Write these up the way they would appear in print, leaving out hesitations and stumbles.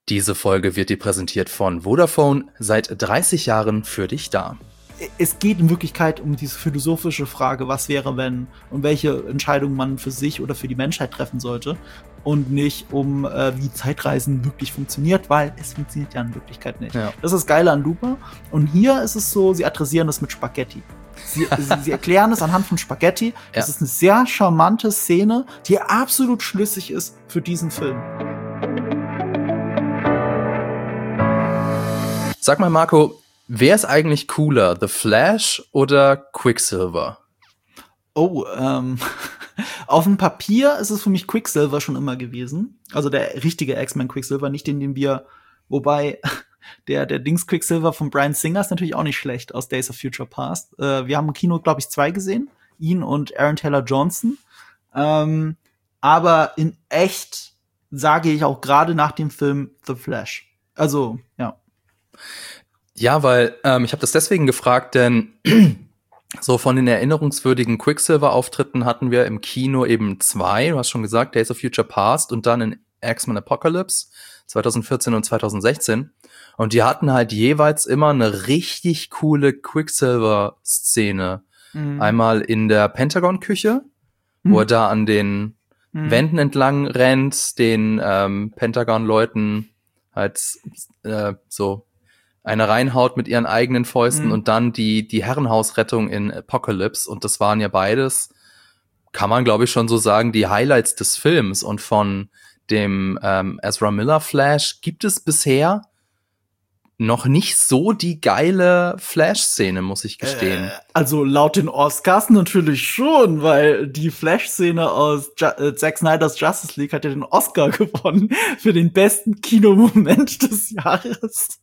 Diese Folge wird dir präsentiert von Vodafone, seit 30 Jahren für dich da. Es geht in Wirklichkeit um diese philosophische Frage, was wäre, wenn, und welche Entscheidung man für sich oder für die Menschheit treffen sollte. Und nicht um, wie Zeitreisen wirklich funktioniert, weil es funktioniert ja in Wirklichkeit nicht. Ja. Das ist das Geile an Looper. Und hier ist es so, sie adressieren das mit Spaghetti. Sie erklären es anhand von Spaghetti. Das ist eine sehr charmante Szene, die absolut schlüssig ist für diesen Film. Sag mal, Marco, wer ist eigentlich cooler, The Flash oder Quicksilver? Oh, auf dem Papier ist es für mich Quicksilver schon immer gewesen. Also der richtige X-Men Quicksilver, nicht den wir, wobei der Dings Quicksilver von Bryan Singer ist natürlich auch nicht schlecht aus Days of Future Past. Wir haben im Kino, glaube ich, 2 gesehen, ihn und Aaron Taylor Johnson. Aber in echt sage ich auch gerade nach dem Film The Flash. Also, ja. Ja, weil ich habe das deswegen gefragt, denn so von den erinnerungswürdigen Quicksilver-Auftritten hatten wir im Kino eben 2. Du hast schon gesagt, Days of Future Past und dann in X-Men Apocalypse 2014 und 2016. Und die hatten halt jeweils immer eine richtig coole Quicksilver-Szene. Mhm. Einmal in der Pentagon-Küche, wo er da an den Wänden entlang rennt, den Pentagon-Leuten halt so eine reinhaut mit ihren eigenen Fäusten und dann die Herrenhausrettung in Apocalypse. Und das waren ja beides, kann man glaube ich schon so sagen, die Highlights des Films. Und von dem Ezra Miller Flash gibt es bisher noch nicht so die geile Flash-Szene, muss ich gestehen. Also laut den Oscars natürlich schon, weil die Flash-Szene aus Zack Snyders Justice League hat ja den Oscar gewonnen für den besten Kinomoment des Jahres.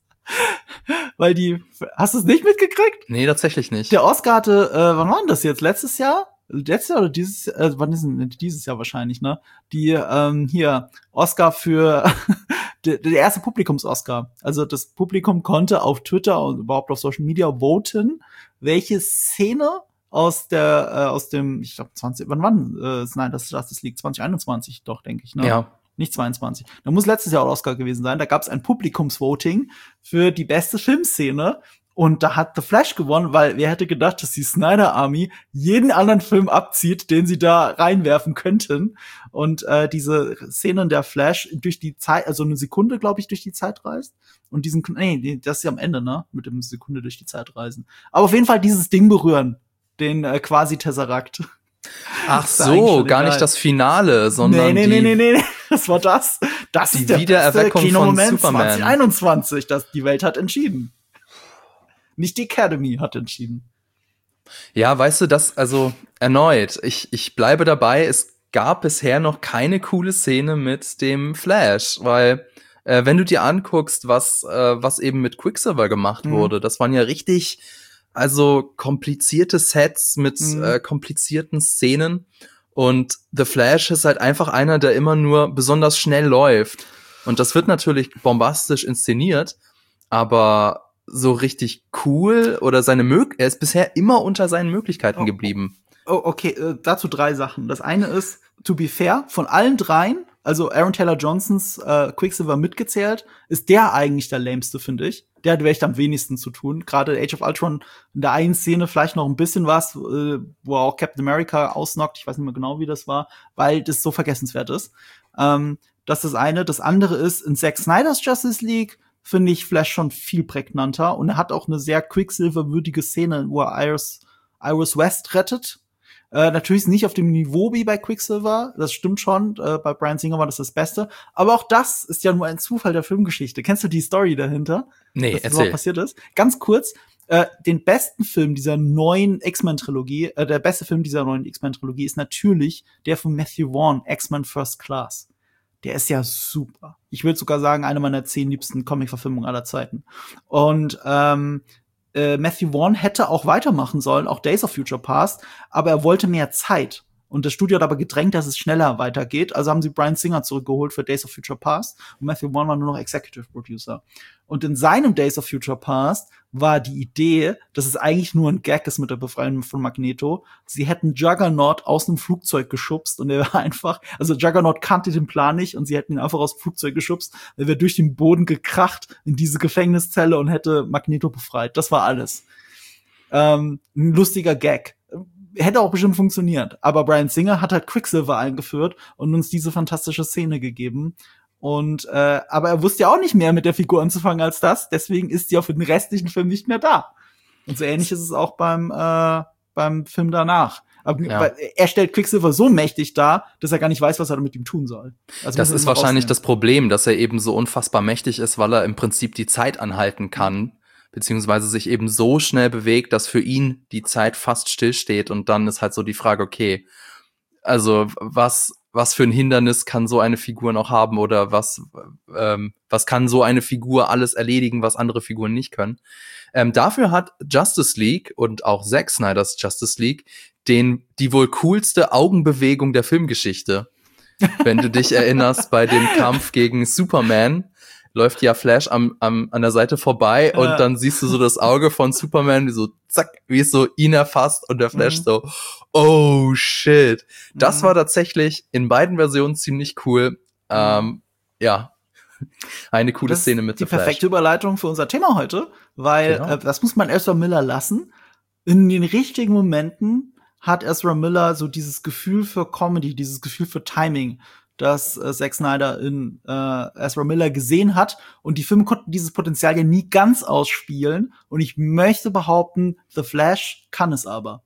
Weil hast du es nicht mitgekriegt? Nee, tatsächlich nicht. Der Oscar hatte, wann war denn das jetzt? Letztes Jahr? Letztes Jahr oder dieses Jahr? Wann ist denn dieses Jahr wahrscheinlich, ne? Die, hier, Oscar für der erste Publikums-Oscar. Also das Publikum konnte auf Twitter und überhaupt auf Social Media voten, welche Szene aus dem, ich glaube, wann war das Justice League? 2021 doch, denke ich, ne? Ja. Nicht 22. Da muss letztes Jahr auch Oscar gewesen sein. Da gab es ein Publikumsvoting für die beste Filmszene. Und da hat The Flash gewonnen, weil wer hätte gedacht, dass die Snyder Army jeden anderen Film abzieht, den sie da reinwerfen könnten. Und diese Szene in der Flash durch die Zeit, also eine Sekunde, glaube ich, durch die Zeit reist. Und das ist ja am Ende, ne? Mit dem Sekunde durch die Zeit reisen. Aber auf jeden Fall dieses Ding berühren. Den quasi Tesseract. Ach so, gar nicht das Finale, sondern Nee. Das war das. Das die ist der Wiedererweckung beste Kinomoment von Superman 2021. Die Welt hat entschieden. Nicht die Academy hat entschieden. Ja, weißt du, also erneut, ich bleibe dabei, es gab bisher noch keine coole Szene mit dem Flash, weil wenn du dir anguckst, was eben mit Quicksilver gemacht wurde, das waren ja richtig komplizierte Sets mit komplizierten Szenen. Und The Flash ist halt einfach einer, der immer nur besonders schnell läuft. Und das wird natürlich bombastisch inszeniert, aber so richtig cool oder er ist bisher immer unter seinen Möglichkeiten geblieben. Oh, okay, dazu 3 Sachen. Das eine ist, to be fair, von allen 3, also Aaron Taylor Johnsons Quicksilver mitgezählt, ist der eigentlich der lämste, finde ich. Der hat echt am wenigsten zu tun. Gerade Age of Ultron, in der einen Szene vielleicht noch ein bisschen was, wo er auch Captain America ausnockt. Ich weiß nicht mehr genau, wie das war, weil das so vergessenswert ist. Das ist das eine. Das andere ist, in Zack Snyders Justice League finde ich Flash schon viel prägnanter. Und er hat auch eine sehr Quicksilver-würdige Szene, wo er Iris West rettet. Natürlich nicht auf dem Niveau wie bei Quicksilver, das stimmt schon, bei Bryan Singer war das Beste, aber auch das ist ja nur ein Zufall der Filmgeschichte. Kennst du die Story dahinter? Nee, dass das passiert ist? Ganz kurz, den besten Film dieser neuen X-Men-Trilogie, der beste Film dieser neuen X-Men-Trilogie ist natürlich der von Matthew Vaughn, X-Men First Class. Der ist ja super. Ich würde sogar sagen, eine meiner 10 liebsten Comic-Verfilmungen aller Zeiten. Und Matthew Vaughn hätte auch weitermachen sollen, auch Days of Future Past, aber er wollte mehr Zeit. Und das Studio hat aber gedrängt, dass es schneller weitergeht. Also haben sie Bryan Singer zurückgeholt für Days of Future Past. Und Matthew Vaughn war nur noch Executive Producer. Und in seinem Days of Future Past war die Idee, dass es eigentlich nur ein Gag ist mit der Befreiung von Magneto. Sie hätten Juggernaut aus einem Flugzeug geschubst und er war einfach, also Juggernaut kannte den Plan nicht und sie hätten ihn einfach aus dem Flugzeug geschubst. Er wäre durch den Boden gekracht in diese Gefängniszelle und hätte Magneto befreit. Das war alles. Ein lustiger Gag. Hätte auch bestimmt funktioniert. Aber Bryan Singer hat halt Quicksilver eingeführt und uns diese fantastische Szene gegeben. Und aber er wusste ja auch nicht mehr mit der Figur anzufangen als das. Deswegen ist sie auch für den restlichen Film nicht mehr da. Und so ähnlich ist es auch beim Film danach. Aber er stellt Quicksilver so mächtig dar, dass er gar nicht weiß, was er mit ihm tun soll. Also das ist wahrscheinlich das Problem, dass er eben so unfassbar mächtig ist, weil er im Prinzip die Zeit anhalten kann, beziehungsweise sich eben so schnell bewegt, dass für ihn die Zeit fast stillsteht. Und dann ist halt so die Frage, okay, also was für ein Hindernis kann so eine Figur noch haben oder was kann so eine Figur alles erledigen, was andere Figuren nicht können. Dafür hat Justice League und auch Zack Snyders Justice League die wohl coolste Augenbewegung der Filmgeschichte. Wenn du dich erinnerst, bei dem Kampf gegen Superman läuft ja Flash an der Seite vorbei und dann siehst du so das Auge von Superman, wie so zack, wie es so ihn erfasst und der Flash so, oh shit. Das war tatsächlich in beiden Versionen ziemlich cool. Ja, eine coole Szene mit The Flash. Die perfekte Überleitung für unser Thema heute, weil das muss man Ezra Miller lassen. In den richtigen Momenten hat Ezra Miller so dieses Gefühl für Comedy, dieses Gefühl für Timing, das Zack Snyder in Ezra Miller gesehen hat. Und die Filme konnten dieses Potenzial ja nie ganz ausspielen. Und ich möchte behaupten, The Flash kann es aber.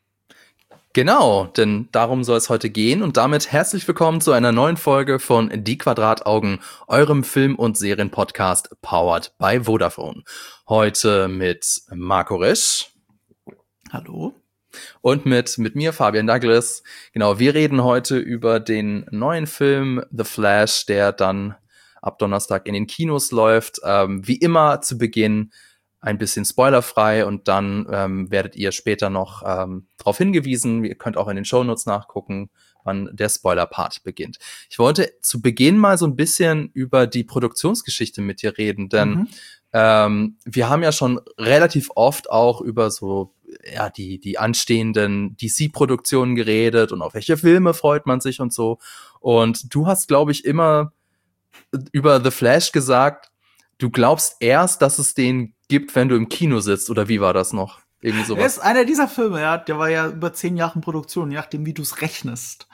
Genau, denn darum soll es heute gehen. Und damit herzlich willkommen zu einer neuen Folge von Die Quadrataugen, eurem Film- und Serienpodcast powered by Vodafone. Heute mit Marco Risch. Hallo. Und mit mir, Fabian Douglas. Genau, wir reden heute über den neuen Film The Flash, der dann ab Donnerstag in den Kinos läuft. Wie immer zu Beginn ein bisschen spoilerfrei und dann werdet ihr später noch darauf hingewiesen. Ihr könnt auch in den Shownotes nachgucken, wann der Spoiler-Part beginnt. Ich wollte zu Beginn mal so ein bisschen über die Produktionsgeschichte mit dir reden, denn wir haben ja schon relativ oft auch über so die anstehenden DC-Produktionen geredet und auf welche Filme freut man sich und so. Und du hast, glaube ich, immer über The Flash gesagt, du glaubst erst, dass es den gibt, wenn du im Kino sitzt, oder wie war das noch? Irgendwie sowas. Er ist einer dieser Filme, ja, der war ja über 10 Jahre in Produktion, je nachdem, wie du es rechnest.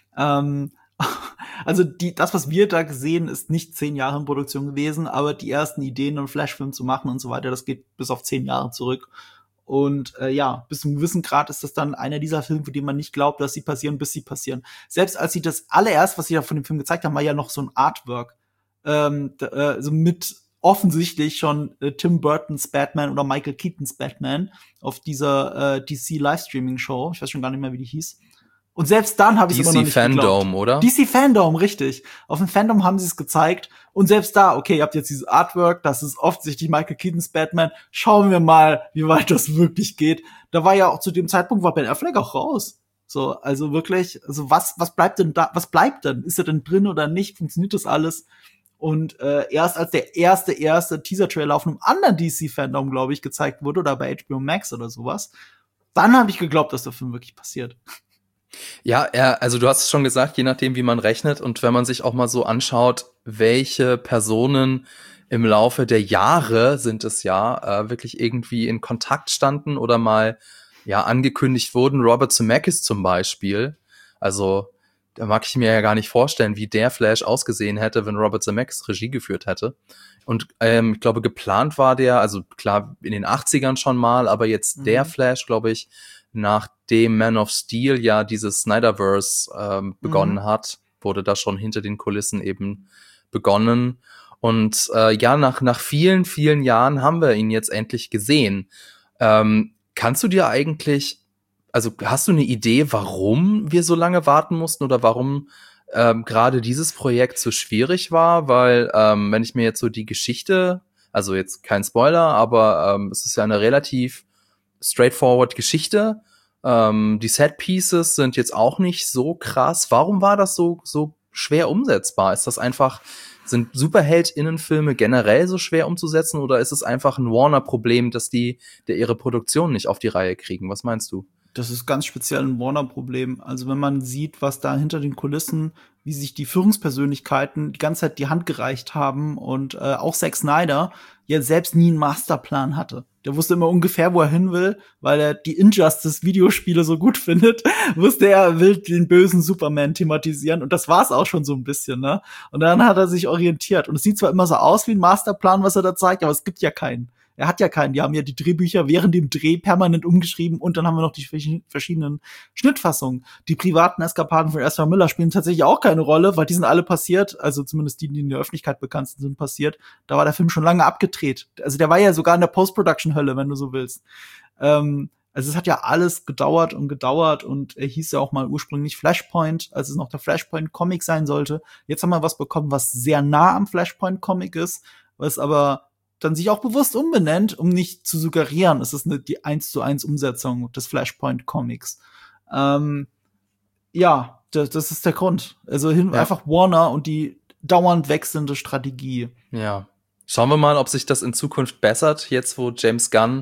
Also das, was wir da gesehen, ist nicht 10 Jahre in Produktion gewesen, aber die ersten Ideen, einen Flashfilm zu machen und so weiter, das geht bis auf 10 Jahre zurück. Und bis zu einem gewissen Grad ist das dann einer dieser Filme, für die man nicht glaubt, dass sie passieren, bis sie passieren. Selbst als sie das allererst, was sie da von dem Film gezeigt haben, war ja noch so ein Artwork. So mit offensichtlich schon Tim Burtons Batman oder Michael Keatons Batman auf dieser DC-Livestreaming-Show. Ich weiß schon gar nicht mehr, wie die hieß. Und selbst dann habe ich es immer noch nicht geglaubt. DC Fandom, oder? DC Fandom, richtig. Auf dem Fandom haben sie es gezeigt. Und selbst da, okay, ihr habt jetzt dieses Artwork, das ist offensichtlich Michael Keatons Batman. Schauen wir mal, wie weit das wirklich geht. Da war ja auch zu dem Zeitpunkt, war Ben Affleck auch raus. So, also wirklich, also was bleibt denn da? Was bleibt denn? Ist er denn drin oder nicht? Funktioniert das alles? Und erst als der erste Teaser-Trailer auf einem anderen DC-Fandom, glaube ich, gezeigt wurde, oder bei HBO Max oder sowas, dann habe ich geglaubt, dass der Film wirklich passiert. Ja, also du hast es schon gesagt, je nachdem, wie man rechnet und wenn man sich auch mal so anschaut, welche Personen im Laufe der Jahre sind es wirklich irgendwie in Kontakt standen oder mal angekündigt wurden. Robert Zemeckis zum Beispiel, also da mag ich mir ja gar nicht vorstellen, wie der Flash ausgesehen hätte, wenn Robert Zemeckis Regie geführt hätte. Und ich glaube, geplant war der, also klar in den 80ern schon mal, aber jetzt der Flash, glaube ich, nachdem Man of Steel ja dieses Snyderverse begonnen hat, wurde da schon hinter den Kulissen eben begonnen. Und nach vielen, vielen Jahren haben wir ihn jetzt endlich gesehen. Kannst du dir eigentlich, also hast du eine Idee, warum wir so lange warten mussten oder warum gerade dieses Projekt so schwierig war? Weil wenn ich mir jetzt so die Geschichte, also jetzt kein Spoiler, aber es ist ja eine relativ straightforward Geschichte. Die Set-Pieces sind jetzt auch nicht so krass. Warum war das so schwer umsetzbar? Ist das einfach, sind SuperheldInnen-Filme generell so schwer umzusetzen oder ist es einfach ein Warner-Problem, dass die ihre Produktion nicht auf die Reihe kriegen? Was meinst du? Das ist ganz speziell ein Warner-Problem. Also wenn man sieht, was da hinter den Kulissen, wie sich die Führungspersönlichkeiten die ganze Zeit die Hand gereicht haben und auch Zack Snyder ja selbst nie einen Masterplan hatte. Der wusste immer ungefähr, wo er hin will, weil er die Injustice-Videospiele so gut findet, wusste er will den bösen Superman thematisieren und das war's auch schon so ein bisschen, ne? Und dann hat er sich orientiert und es sieht zwar immer so aus wie ein Masterplan, was er da zeigt, aber es gibt ja keinen. Er hat ja keinen. Die haben ja die Drehbücher während dem Dreh permanent umgeschrieben und dann haben wir noch die verschiedenen Schnittfassungen. Die privaten Eskapaden von Ezra Miller spielen tatsächlich auch keine Rolle, weil die sind alle passiert, also zumindest die in der Öffentlichkeit bekannt sind, passiert. Da war der Film schon lange abgedreht. Also der war ja sogar in der Post-Production-Hölle, wenn du so willst. Also es hat ja alles gedauert und er hieß ja auch mal ursprünglich Flashpoint, als es noch der Flashpoint-Comic sein sollte. Jetzt haben wir was bekommen, was sehr nah am Flashpoint-Comic ist, was aber dann sich auch bewusst umbenennt, um nicht zu suggerieren, es ist die 1:1 Umsetzung des Flashpoint-Comics. Ja, das ist der Grund. Also einfach Warner und die dauernd wechselnde Strategie. Ja. Schauen wir mal, ob sich das in Zukunft bessert, jetzt wo James Gunn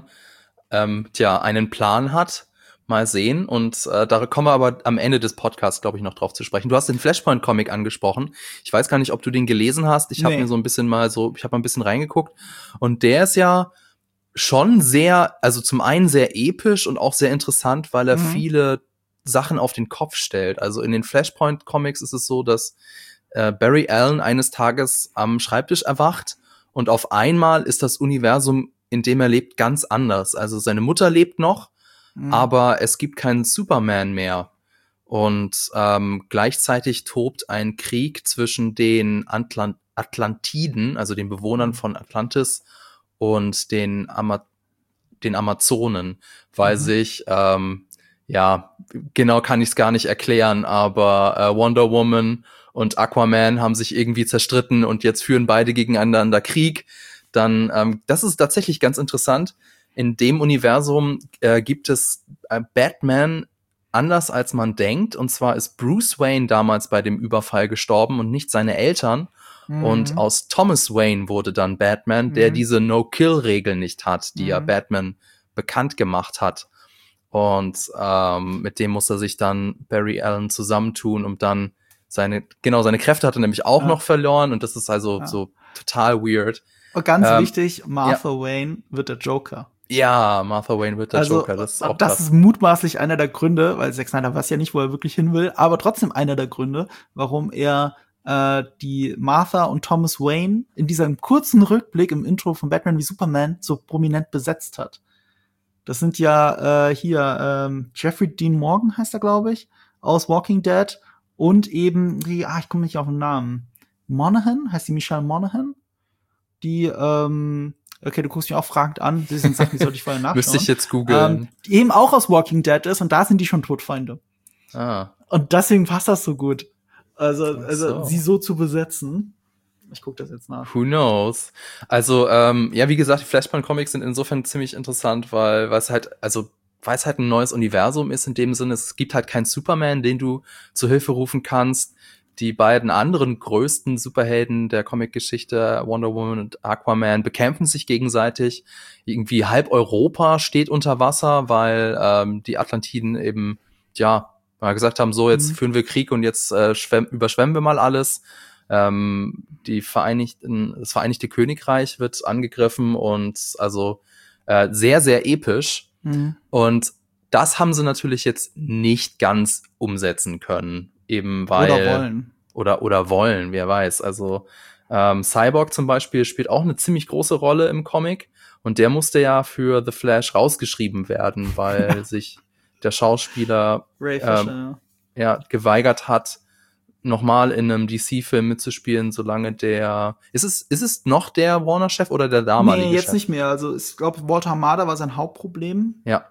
einen Plan hat. Mal sehen. Und da kommen wir aber am Ende des Podcasts, glaube ich, noch drauf zu sprechen. Du hast den Flashpoint-Comic angesprochen. Ich weiß gar nicht, ob du den gelesen hast. Ich habe mir so ein bisschen ich habe mal ein bisschen reingeguckt. Und der ist ja schon sehr, also zum einen sehr episch und auch sehr interessant, weil er viele Sachen auf den Kopf stellt. Also in den Flashpoint-Comics ist es so, dass Barry Allen eines Tages am Schreibtisch erwacht und auf einmal ist das Universum, in dem er lebt, ganz anders. Also seine Mutter lebt noch, aber es gibt keinen Superman mehr. Und gleichzeitig tobt ein Krieg zwischen den Atlantiden, also den Bewohnern von Atlantis, und den Amazonen, weil sich, genau kann ich es gar nicht erklären, aber Wonder Woman und Aquaman haben sich irgendwie zerstritten und jetzt führen beide gegeneinander Krieg. Dann, das ist tatsächlich ganz interessant. In dem Universum gibt es Batman anders als man denkt. Und zwar ist Bruce Wayne damals bei dem Überfall gestorben und nicht seine Eltern. Und aus Thomas Wayne wurde dann Batman, der diese No-Kill-Regel nicht hat, die ja Batman bekannt gemacht hat. Und mit dem muss er sich dann Barry Allen zusammentun, um dann seine Kräfte hat er nämlich auch noch verloren. Und das ist also so total weird. Und ganz wichtig, Martha Wayne wird der Joker. Ja, Martha Wayne wird der Joker. Das ist auch das ist mutmaßlich einer der Gründe, weil Zack Snyder weiß ja nicht, wo er wirklich hin will, aber trotzdem einer der Gründe, warum er die Martha und Thomas Wayne in diesem kurzen Rückblick im Intro von Batman wie Superman so prominent besetzt hat. Das sind ja Jeffrey Dean Morgan heißt er, glaube ich, aus Walking Dead und eben ich komme nicht auf den Namen. Monaghan, heißt die Michelle Monaghan? Die, okay, du guckst mich auch fragend an, das sind Sachen, die sollte ich vorher nachschauen. Müsste ich jetzt googeln. Die eben auch aus Walking Dead ist und da sind die schon Todfeinde. Und deswegen passt das so gut. Also sie so zu besetzen. Ich gucke das jetzt nach. Who knows? Also, wie gesagt, die Flashpoint-Comics sind insofern ziemlich interessant, weil es halt ein neues Universum ist, in dem Sinne, es gibt halt keinen Superman, den du zu Hilfe rufen kannst. Die beiden anderen größten Superhelden der Comic-Geschichte, Wonder Woman und Aquaman, bekämpfen sich gegenseitig. Irgendwie halb Europa steht unter Wasser, weil die Atlantiden eben, mal gesagt haben, so, jetzt führen wir Krieg und jetzt überschwemmen wir mal alles. Das Vereinigte Königreich wird angegriffen und also sehr, sehr episch. Und das haben sie natürlich jetzt nicht ganz umsetzen können. Eben weil. Oder wollen, wer weiß. Also Cyborg zum Beispiel spielt auch eine ziemlich große Rolle im Comic und der musste ja für The Flash rausgeschrieben werden, weil sich der Schauspieler Ray Fisher, geweigert hat, nochmal in einem DC-Film mitzuspielen, solange der. Ist es noch der Warner-Chef oder der damalige Chef? Nee, jetzt nicht mehr. Also ich glaube, Walter Hamada war sein Hauptproblem. Ja.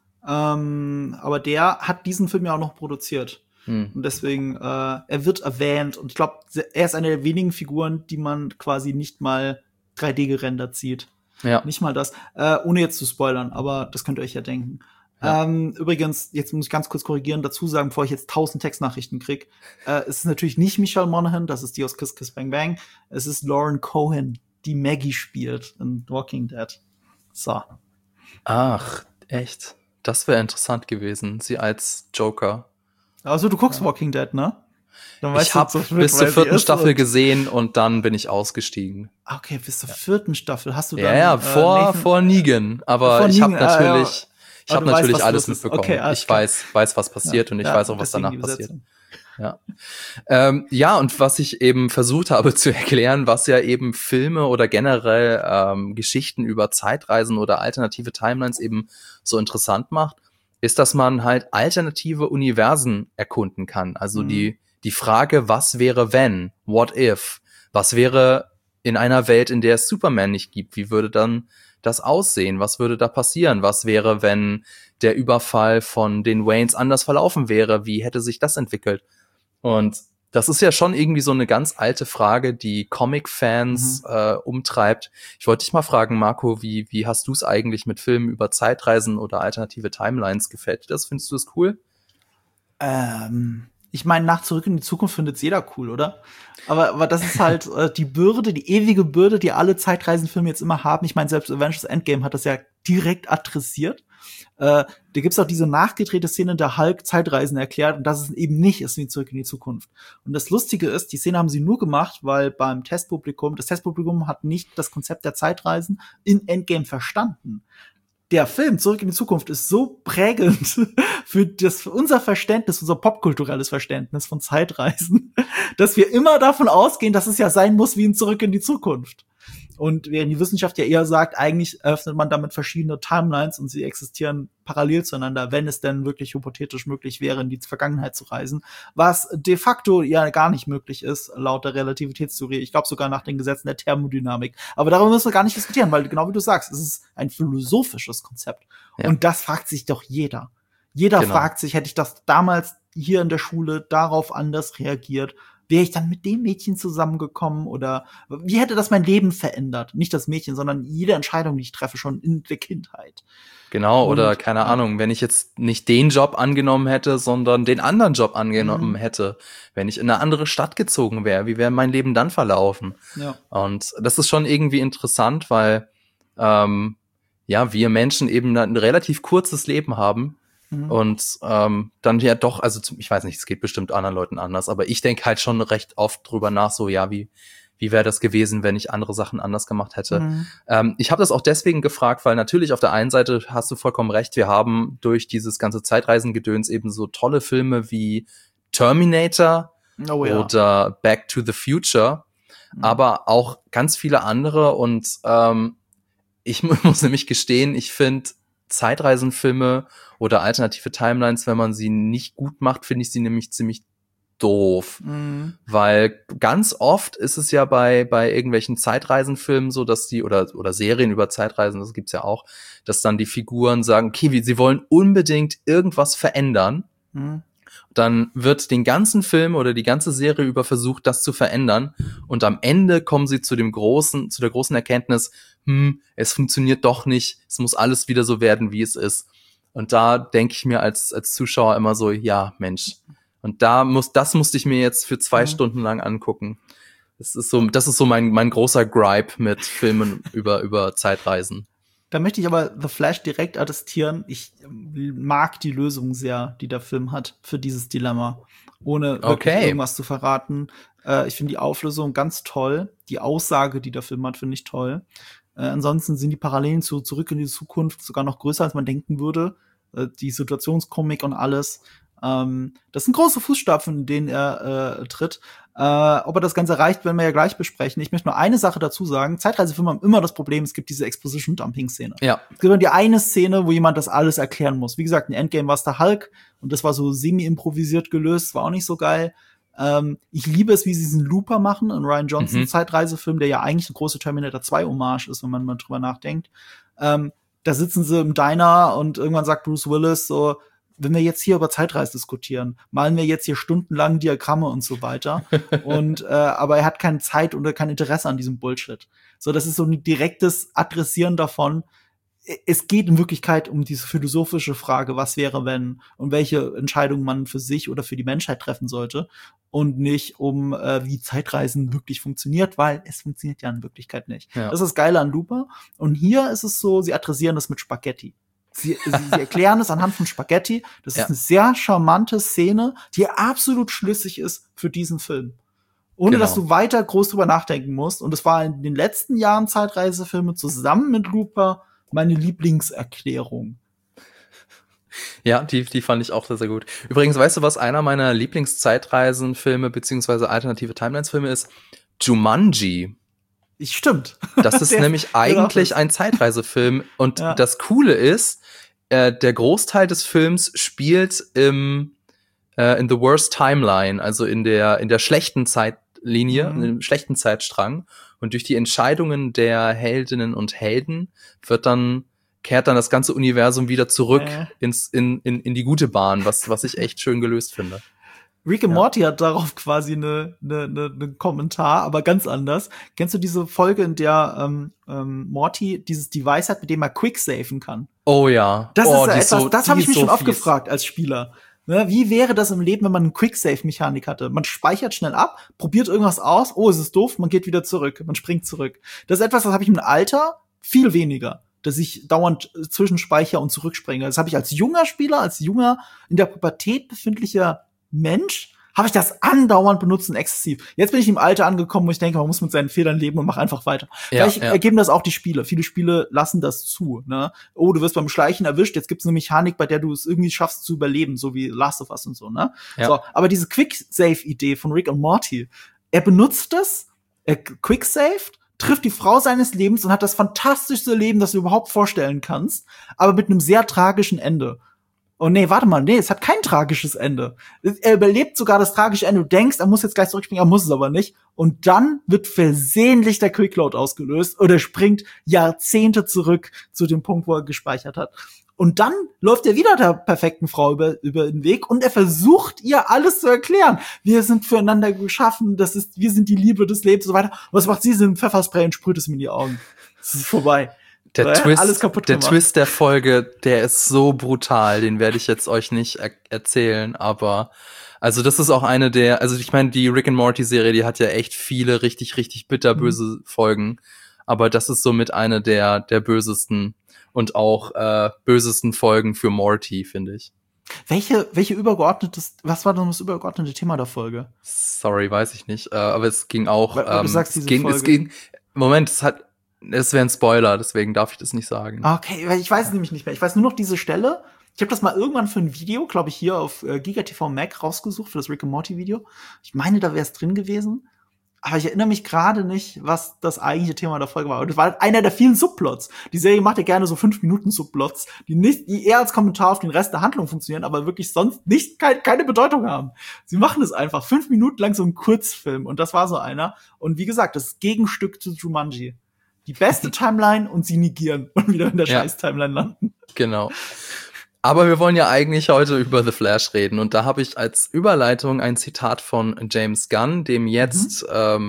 Aber der hat diesen Film ja auch noch produziert. Und deswegen, er wird erwähnt. Und ich glaube, er ist eine der wenigen Figuren, die man quasi nicht mal 3D gerendert sieht. Ja. Nicht mal das. Ohne jetzt zu spoilern, aber das könnt ihr euch ja denken. Ja. Übrigens, jetzt muss ich ganz kurz korrigieren, dazu sagen, bevor ich jetzt 1000 Textnachrichten krieg. Es ist natürlich nicht Michelle Monaghan, das ist die aus Kiss Kiss Bang Bang. Es ist Lauren Cohan, die Maggie spielt in Walking Dead. So. Ach, echt? Das wäre interessant gewesen, sie als Joker. Also du guckst Walking Dead, ne? Dann Ich habe bis zur 4. Staffel gesehen und dann bin ich ausgestiegen. Okay, bis zur 4. Staffel hast du dann Ja, vor Negan. Aber ich habe natürlich, ich habe natürlich weißt, alles mitbekommen. Okay, ich weiß, was passiert und ich weiß auch, was danach passiert. Ja. Ja, und was ich eben versucht habe zu erklären, was ja eben Filme oder generell Geschichten über Zeitreisen oder alternative Timelines eben so interessant macht, ist, dass man halt alternative Universen erkunden kann. Also die Frage, was wäre wenn? What if? Was wäre in einer Welt, in der es Superman nicht gibt? Wie würde dann das aussehen? Was würde da passieren? Was wäre, wenn der Überfall von den Waynes anders verlaufen wäre? Wie hätte sich das entwickelt? Und das ist ja schon irgendwie so eine ganz alte Frage, die Comic-Fans umtreibt. Ich wollte dich mal fragen, Marco, wie hast du es eigentlich mit Filmen über Zeitreisen oder alternative Timelines? Gefällt dir das? Findest du das cool? Ich meine, nach Zurück in die Zukunft findet jeder cool, oder? Aber das ist halt die Bürde, die ewige Bürde, die alle Zeitreisenfilme jetzt immer haben. Ich meine, selbst Avengers Endgame hat das ja direkt adressiert. Da gibt's auch diese nachgedrehte Szene, in der Hulk Zeitreisen erklärt und dass es eben nicht ist wie Zurück in die Zukunft. Und das Lustige ist, die Szene haben sie nur gemacht, weil das Testpublikum hat nicht das Konzept der Zeitreisen in Endgame verstanden. Der Film Zurück in die Zukunft ist so prägend für unser Verständnis, unser popkulturelles Verständnis von Zeitreisen, dass wir immer davon ausgehen, dass es ja sein muss wie in Zurück in die Zukunft. Und während die Wissenschaft ja eher sagt, eigentlich öffnet man damit verschiedene Timelines und sie existieren parallel zueinander, wenn es denn wirklich hypothetisch möglich wäre, in die Vergangenheit zu reisen, was de facto ja gar nicht möglich ist, laut der Relativitätstheorie. Ich glaube sogar nach den Gesetzen der Thermodynamik. Aber darüber müssen wir gar nicht diskutieren, weil genau wie du sagst, es ist ein philosophisches Konzept. Ja. Und das fragt sich doch jeder. Jeder fragt sich, hätte ich das damals hier in der Schule darauf anders reagiert? Wäre ich dann mit dem Mädchen zusammengekommen oder wie hätte das mein Leben verändert? Nicht das Mädchen, sondern jede Entscheidung, die ich treffe, schon in der Kindheit. Genau, oder keine Ahnung, wenn ich jetzt nicht den Job angenommen hätte, sondern den anderen Job angenommen hätte, wenn ich in eine andere Stadt gezogen wäre, wie wäre mein Leben dann verlaufen? Ja. Und das ist schon irgendwie interessant, weil wir Menschen eben ein relativ kurzes Leben haben. Und dann ja doch, also ich weiß nicht, es geht bestimmt anderen Leuten anders, aber ich denke halt schon recht oft drüber nach, so ja, wie wäre das gewesen, wenn ich andere Sachen anders gemacht hätte. Ich habe das auch deswegen gefragt, weil natürlich auf der einen Seite hast du vollkommen recht, wir haben durch dieses ganze Zeitreisengedöns eben so tolle Filme wie Terminator oder Back to the Future, aber auch ganz viele andere und ich muss nämlich gestehen, ich finde Zeitreisenfilme oder alternative Timelines, wenn man sie nicht gut macht, finde ich sie nämlich ziemlich doof. Weil ganz oft ist es ja bei irgendwelchen Zeitreisenfilmen so, dass die oder Serien über Zeitreisen, das gibt's ja auch, dass dann die Figuren sagen, okay, sie wollen unbedingt irgendwas verändern. Dann wird den ganzen Film oder die ganze Serie über versucht, das zu verändern. Und am Ende kommen sie zu der großen Erkenntnis, es funktioniert doch nicht, es muss alles wieder so werden, wie es ist. Und da denke ich mir als Zuschauer immer so, ja, Mensch. Und das musste ich mir jetzt für 2 Stunden lang angucken. Das ist so mein großer Gripe mit Filmen über Zeitreisen. Da möchte ich aber The Flash direkt attestieren. Ich mag die Lösung sehr, die der Film hat für dieses Dilemma. Ohne wirklich irgendwas zu verraten. Ich finde die Auflösung ganz toll. Die Aussage, die der Film hat, finde ich toll. Ansonsten sind die Parallelen zu Zurück in die Zukunft sogar noch größer, als man denken würde. Die Situationskomik und alles. Das sind große Fußstapfen, in denen er tritt. Ob er das Ganze erreicht, werden wir ja gleich besprechen. Ich möchte nur eine Sache dazu sagen. Zeitreisefilme haben immer das Problem, es gibt diese Exposition-Dumping-Szene. Ja. Es gibt immer die eine Szene, wo jemand das alles erklären muss. Wie gesagt, in Endgame war es der Hulk und das war so semi-improvisiert gelöst, war auch nicht so geil. Ich liebe es, wie sie diesen Looper machen in Rian Johnsons Zeitreisefilm, der ja eigentlich eine große Terminator 2 Hommage ist, wenn man mal drüber nachdenkt. Da sitzen sie im Diner und irgendwann sagt Bruce Willis so, wenn wir jetzt hier über Zeitreise diskutieren, malen wir jetzt hier stundenlang Diagramme und so weiter. Und aber er hat keine Zeit oder kein Interesse an diesem Bullshit. So, das ist so ein direktes Adressieren davon. es geht in Wirklichkeit um diese philosophische Frage, was wäre, wenn, und welche Entscheidung man für sich oder für die Menschheit treffen sollte und nicht um, wie Zeitreisen wirklich funktioniert, weil es funktioniert ja in Wirklichkeit nicht. Ja. Das ist das Geile an Looper. Und hier ist es so, sie adressieren das mit Spaghetti. Sie erklären es anhand von Spaghetti. Das ist eine sehr charmante Szene, die absolut schlüssig ist für diesen Film. Ohne dass du weiter groß drüber nachdenken musst. Und es war in den letzten Jahren Zeitreisefilme zusammen mit Looper meine Lieblingserklärung. Ja, die fand ich auch sehr, sehr gut. Übrigens, weißt du, was einer meiner Lieblingszeitreisenfilme beziehungsweise alternative Timelines-Filme ist? Jumanji. Stimmt. Das ist nämlich eigentlich ein Zeitreisefilm. Und das Coole ist, der Großteil des Films spielt in the worst timeline, also in der schlechten Zeitlinie, in dem schlechten Zeitstrang. Und durch die Entscheidungen der Heldinnen und Helden kehrt dann das ganze Universum wieder zurück in die gute Bahn, was ich echt schön gelöst finde. Rick and Morty hat darauf quasi ne Kommentar, aber ganz anders. Kennst du diese Folge, in der Morty dieses Device hat, mit dem er quicksafen kann? Oh ja. Das ist etwas, das habe ich mich schon oft gefragt als Spieler. Ne, wie wäre das im Leben, wenn man eine Quicksave-Mechanik hatte? Man speichert schnell ab, probiert irgendwas aus, oh, es ist doof, man geht wieder zurück, man springt zurück. Das ist etwas, das habe ich im Alter viel weniger, dass ich dauernd zwischenspeicher und zurückspringe. Das habe ich als junger Spieler, als junger, in der Pubertät befindlicher Mensch, habe ich das andauernd benutzt und exzessiv. Jetzt bin ich im Alter angekommen, wo ich denke, man muss mit seinen Fehlern leben und mach einfach weiter. Vielleicht ergeben das auch die Spiele. Viele Spiele lassen das zu. Ne? Oh, du wirst beim Schleichen erwischt, jetzt gibt's eine Mechanik, bei der du es irgendwie schaffst zu überleben, so wie Last of Us und so. Ne? Ja. So, aber diese Quick-Save-Idee von Rick und Morty, er benutzt es, er quick-saved, trifft die Frau seines Lebens und hat das fantastischste Leben, das du überhaupt vorstellen kannst, aber mit einem sehr tragischen Ende. Oh nee, warte mal, es hat kein tragisches Ende. Er überlebt sogar das tragische Ende. Du denkst, er muss jetzt gleich zurückspringen, er muss es aber nicht. Und dann wird versehentlich der Quickload ausgelöst oder springt Jahrzehnte zurück zu dem Punkt, wo er gespeichert hat. Und dann läuft er wieder der perfekten Frau über den Weg und er versucht ihr alles zu erklären. Wir sind füreinander geschaffen, wir sind die Liebe des Lebens und so weiter. Und was macht sie? Sie nimmt Pfefferspray und sprüht es ihm in die Augen. Es ist vorbei. Der Twist der Folge, der ist so brutal, den werde ich jetzt euch nicht erzählen, aber also das ist auch also ich meine, die Rick and Morty Serie, die hat ja echt viele richtig, richtig bitterböse Folgen, aber das ist somit eine der bösesten und auch bösesten Folgen für Morty, finde ich. Was war denn das übergeordnete Thema der Folge? Sorry, weiß ich nicht, aber es ging auch, du sagst diese Folge. Es wäre ein Spoiler, deswegen darf ich das nicht sagen. Okay, weil ich weiß es nämlich nicht mehr. Ich weiß nur noch diese Stelle. Ich habe das mal irgendwann für ein Video, glaube ich, hier auf GigaTV Mac rausgesucht, für das Rick and Morty Video. Ich meine, da wäre es drin gewesen. Aber ich erinnere mich gerade nicht, was das eigentliche Thema der Folge war. Und das war einer der vielen Subplots. Die Serie macht ja gerne so 5-Minuten-Subplots, die eher als Kommentar auf den Rest der Handlung funktionieren, aber wirklich sonst keine Bedeutung haben. Sie machen es einfach 5 Minuten lang so einen Kurzfilm. Und das war so einer. Und wie gesagt, das Gegenstück zu Jumanji. Die beste Timeline und sie negieren und wieder in der Scheiß-Timeline landen. Genau. Aber wir wollen ja eigentlich heute über The Flash reden. Und da habe ich als Überleitung ein Zitat von James Gunn, dem jetzt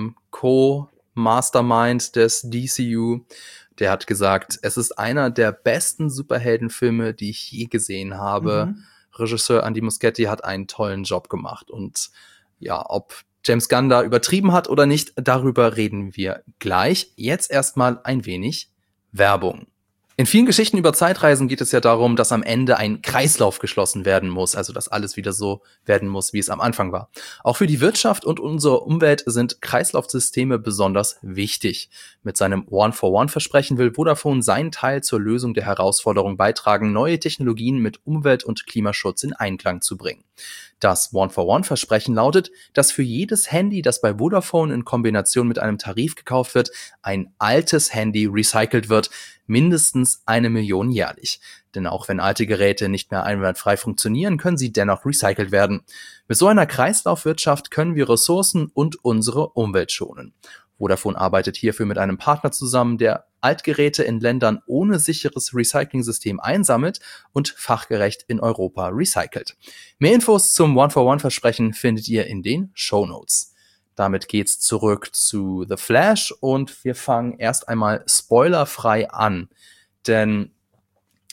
Co-Mastermind des DCU. Der hat gesagt, es ist einer der besten Superheldenfilme, die ich je gesehen habe. Regisseur Andy Muschietti hat einen tollen Job gemacht. Und ja, ob James Gunn da übertrieben hat oder nicht, darüber reden wir gleich. Jetzt erstmal ein wenig Werbung. In vielen Geschichten über Zeitreisen geht es ja darum, dass am Ende ein Kreislauf geschlossen werden muss, also dass alles wieder so werden muss, wie es am Anfang war. Auch für die Wirtschaft und unsere Umwelt sind Kreislaufsysteme besonders wichtig. Mit seinem One-for-One-Versprechen will Vodafone seinen Teil zur Lösung der Herausforderung beitragen, neue Technologien mit Umwelt- und Klimaschutz in Einklang zu bringen. Das One-for-One-Versprechen lautet, dass für jedes Handy, das bei Vodafone in Kombination mit einem Tarif gekauft wird, ein altes Handy recycelt wird, mindestens 1 Million jährlich. Denn auch wenn alte Geräte nicht mehr einwandfrei funktionieren, können sie dennoch recycelt werden. Mit so einer Kreislaufwirtschaft können wir Ressourcen und unsere Umwelt schonen. Vodafone arbeitet hierfür mit einem Partner zusammen, der Altgeräte in Ländern ohne sicheres Recycling-System einsammelt und fachgerecht in Europa recycelt. Mehr Infos zum One-for-One-Versprechen findet ihr in den Shownotes. Damit geht's zurück zu The Flash und wir fangen erst einmal spoilerfrei an. Denn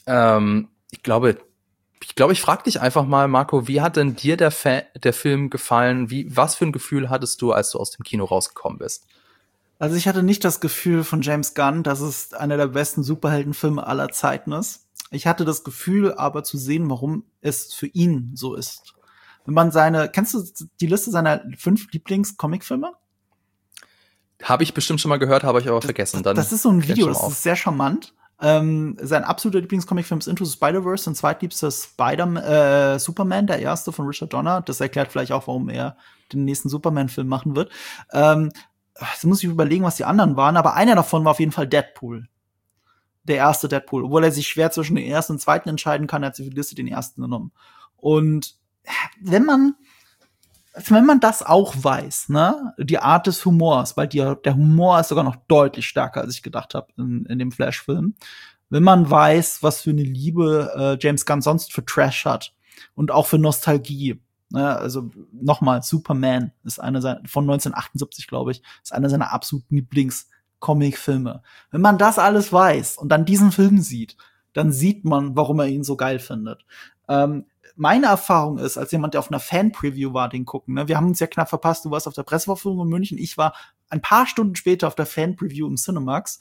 Ich glaube, ich frage dich einfach mal, Marco, wie hat denn dir der Film gefallen? Was für ein Gefühl hattest du, als du aus dem Kino rausgekommen bist? Also ich hatte nicht das Gefühl von James Gunn, dass es einer der besten Superheldenfilme aller Zeiten ist. Ich hatte das Gefühl, aber zu sehen, warum es für ihn so ist. Wenn man kennst du die Liste seiner 5 Lieblings-Comicfilme? Habe ich bestimmt schon mal gehört, habe ich aber vergessen. Dann das ist so ein Video, das ist sehr charmant. Sein absoluter Lieblingscomicfilm ist Into the Spider-Verse, sein zweitliebster Superman, der erste von Richard Donner. Das erklärt vielleicht auch, warum er den nächsten Superman-Film machen wird. Jetzt muss ich überlegen, was die anderen waren, aber einer davon war auf jeden Fall Deadpool. Der erste Deadpool. Obwohl er sich schwer zwischen den ersten und zweiten entscheiden kann, hat sie für die Liste den ersten genommen. Und wenn man das auch weiß, ne, die Art des Humors, weil der Humor ist sogar noch deutlich stärker, als ich gedacht habe in dem Flash-Film. Wenn man weiß, was für eine Liebe James Gunn sonst für Trash hat und auch für Nostalgie. Ne, also nochmal, Superman ist einer von 1978, glaube ich, ist einer seiner absoluten Lieblings-Comic-Filme. Wenn man das alles weiß und dann diesen Film sieht, dann sieht man, warum er ihn so geil findet. Meine Erfahrung ist, als jemand, der auf einer Fan-Preview war, den gucken, ne? Wir haben uns ja knapp verpasst, du warst auf der Pressevorführung in München, ich war ein paar Stunden später auf der Fan-Preview im Cinemax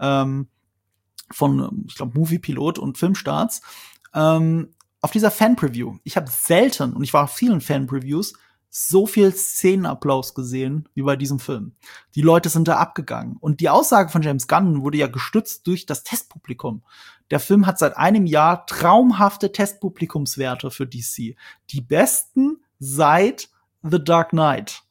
von, ich glaube, Movie Pilot und Filmstarts. Auf dieser Fan-Preview, ich habe selten, und ich war auf vielen Fan-Previews, so viel Szenenapplaus gesehen wie bei diesem Film. Die Leute sind da abgegangen. Und die Aussage von James Gunn wurde ja gestützt durch das Testpublikum. Der Film hat seit einem Jahr traumhafte Testpublikumswerte für DC. Die besten seit The Dark Knight.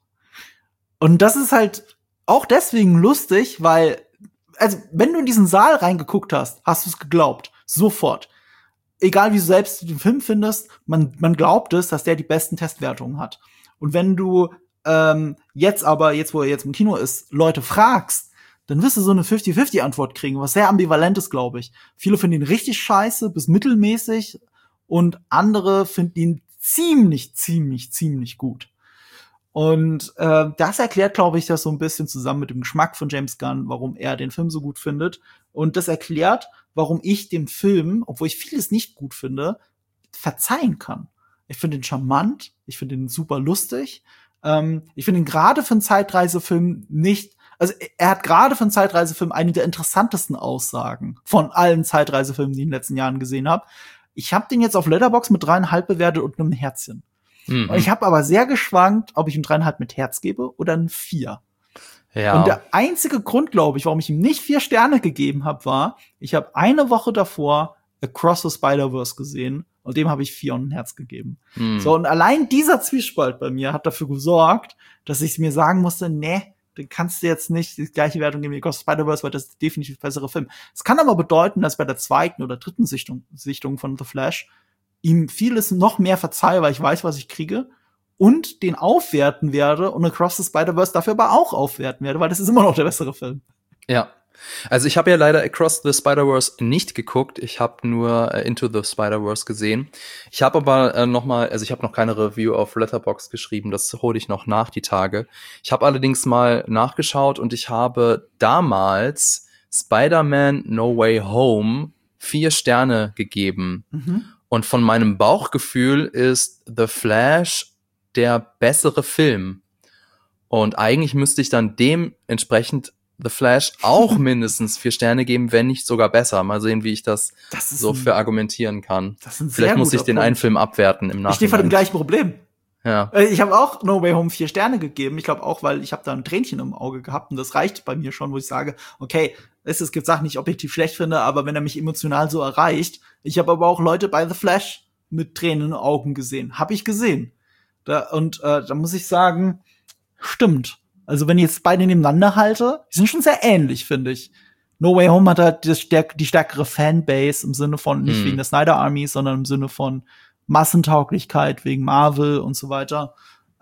Und das ist halt auch deswegen lustig, weil, also, wenn du in diesen Saal reingeguckt hast, hast du es geglaubt. Sofort. Egal wie du selbst den Film findest, man glaubt es, dass der die besten Testwertungen hat. Und wenn du jetzt, wo er jetzt im Kino ist, Leute fragst, dann wirst du so eine 50-50-Antwort kriegen, was sehr ambivalent ist, glaube ich. Viele finden ihn richtig scheiße bis mittelmäßig und andere finden ihn ziemlich gut. Und das erklärt, glaube ich, das so ein bisschen zusammen mit dem Geschmack von James Gunn, warum er den Film so gut findet. Und das erklärt, warum ich dem Film, obwohl ich vieles nicht gut finde, verzeihen kann. Ich finde ihn charmant, ich finde ihn super lustig. Ich finde ihn gerade für einen Zeitreisefilm also er hat gerade für einen Zeitreisefilm eine der interessantesten Aussagen von allen Zeitreisefilmen, die ich in den letzten Jahren gesehen habe. Ich habe den jetzt auf Letterboxd mit 3,5 bewertet und einem Herzchen. Mhm. Und ich habe aber sehr geschwankt, ob ich ihm 3,5 mit Herz gebe oder ein 4. Ja. Und der einzige Grund, glaube ich, warum ich ihm nicht 4 Sterne gegeben habe, war, ich habe eine Woche davor Across the Spider-Verse gesehen und dem habe ich 4 und ein Herz gegeben. Mhm. So, und allein dieser Zwiespalt bei mir hat dafür gesorgt, dass ich mir sagen musste, nee, dann kannst du jetzt nicht die gleiche Wertung geben wie Across the Spider-Verse, weil das ist definitiv der bessere Film. Es kann aber bedeuten, dass bei der zweiten oder dritten Sichtung von The Flash ihm vieles noch mehr verzeihe, weil ich weiß, was ich kriege und den aufwerten werde und Across the Spider-Verse dafür aber auch aufwerten werde, weil das ist immer noch der bessere Film. Ja. Also ich habe ja leider Across the Spider-Verse nicht geguckt. Ich habe nur Into the Spider-Verse gesehen. Ich habe aber ich habe noch keine Review auf Letterboxd geschrieben. Das hole ich noch nach die Tage. Ich habe allerdings mal nachgeschaut und ich habe damals Spider-Man No Way Home 4 Sterne gegeben. Mhm. Und von meinem Bauchgefühl ist The Flash der bessere Film. Und eigentlich müsste ich dann dementsprechend The Flash auch mindestens 4 Sterne geben, wenn nicht sogar besser. Mal sehen, wie ich das so für argumentieren kann. Vielleicht muss ich den einen Film abwerten im Nachhinein. Ich stehe vor dem gleichen Problem. Ja. Ich habe auch No Way Home 4 Sterne gegeben. Ich glaube auch, weil ich habe da ein Tränchen im Auge gehabt und das reicht bei mir schon, wo ich sage, okay, es gibt Sachen, die ich objektiv schlecht finde, aber wenn er mich emotional so erreicht. Ich habe aber auch Leute bei The Flash mit Tränen in den Augen gesehen. Habe ich gesehen. Da muss ich sagen, stimmt. Also wenn ich jetzt beide nebeneinander halte, die sind schon sehr ähnlich, finde ich. No Way Home hat halt die stärkere Fanbase im Sinne von, nicht wegen der Snyder Army, sondern im Sinne von Massentauglichkeit, wegen Marvel und so weiter.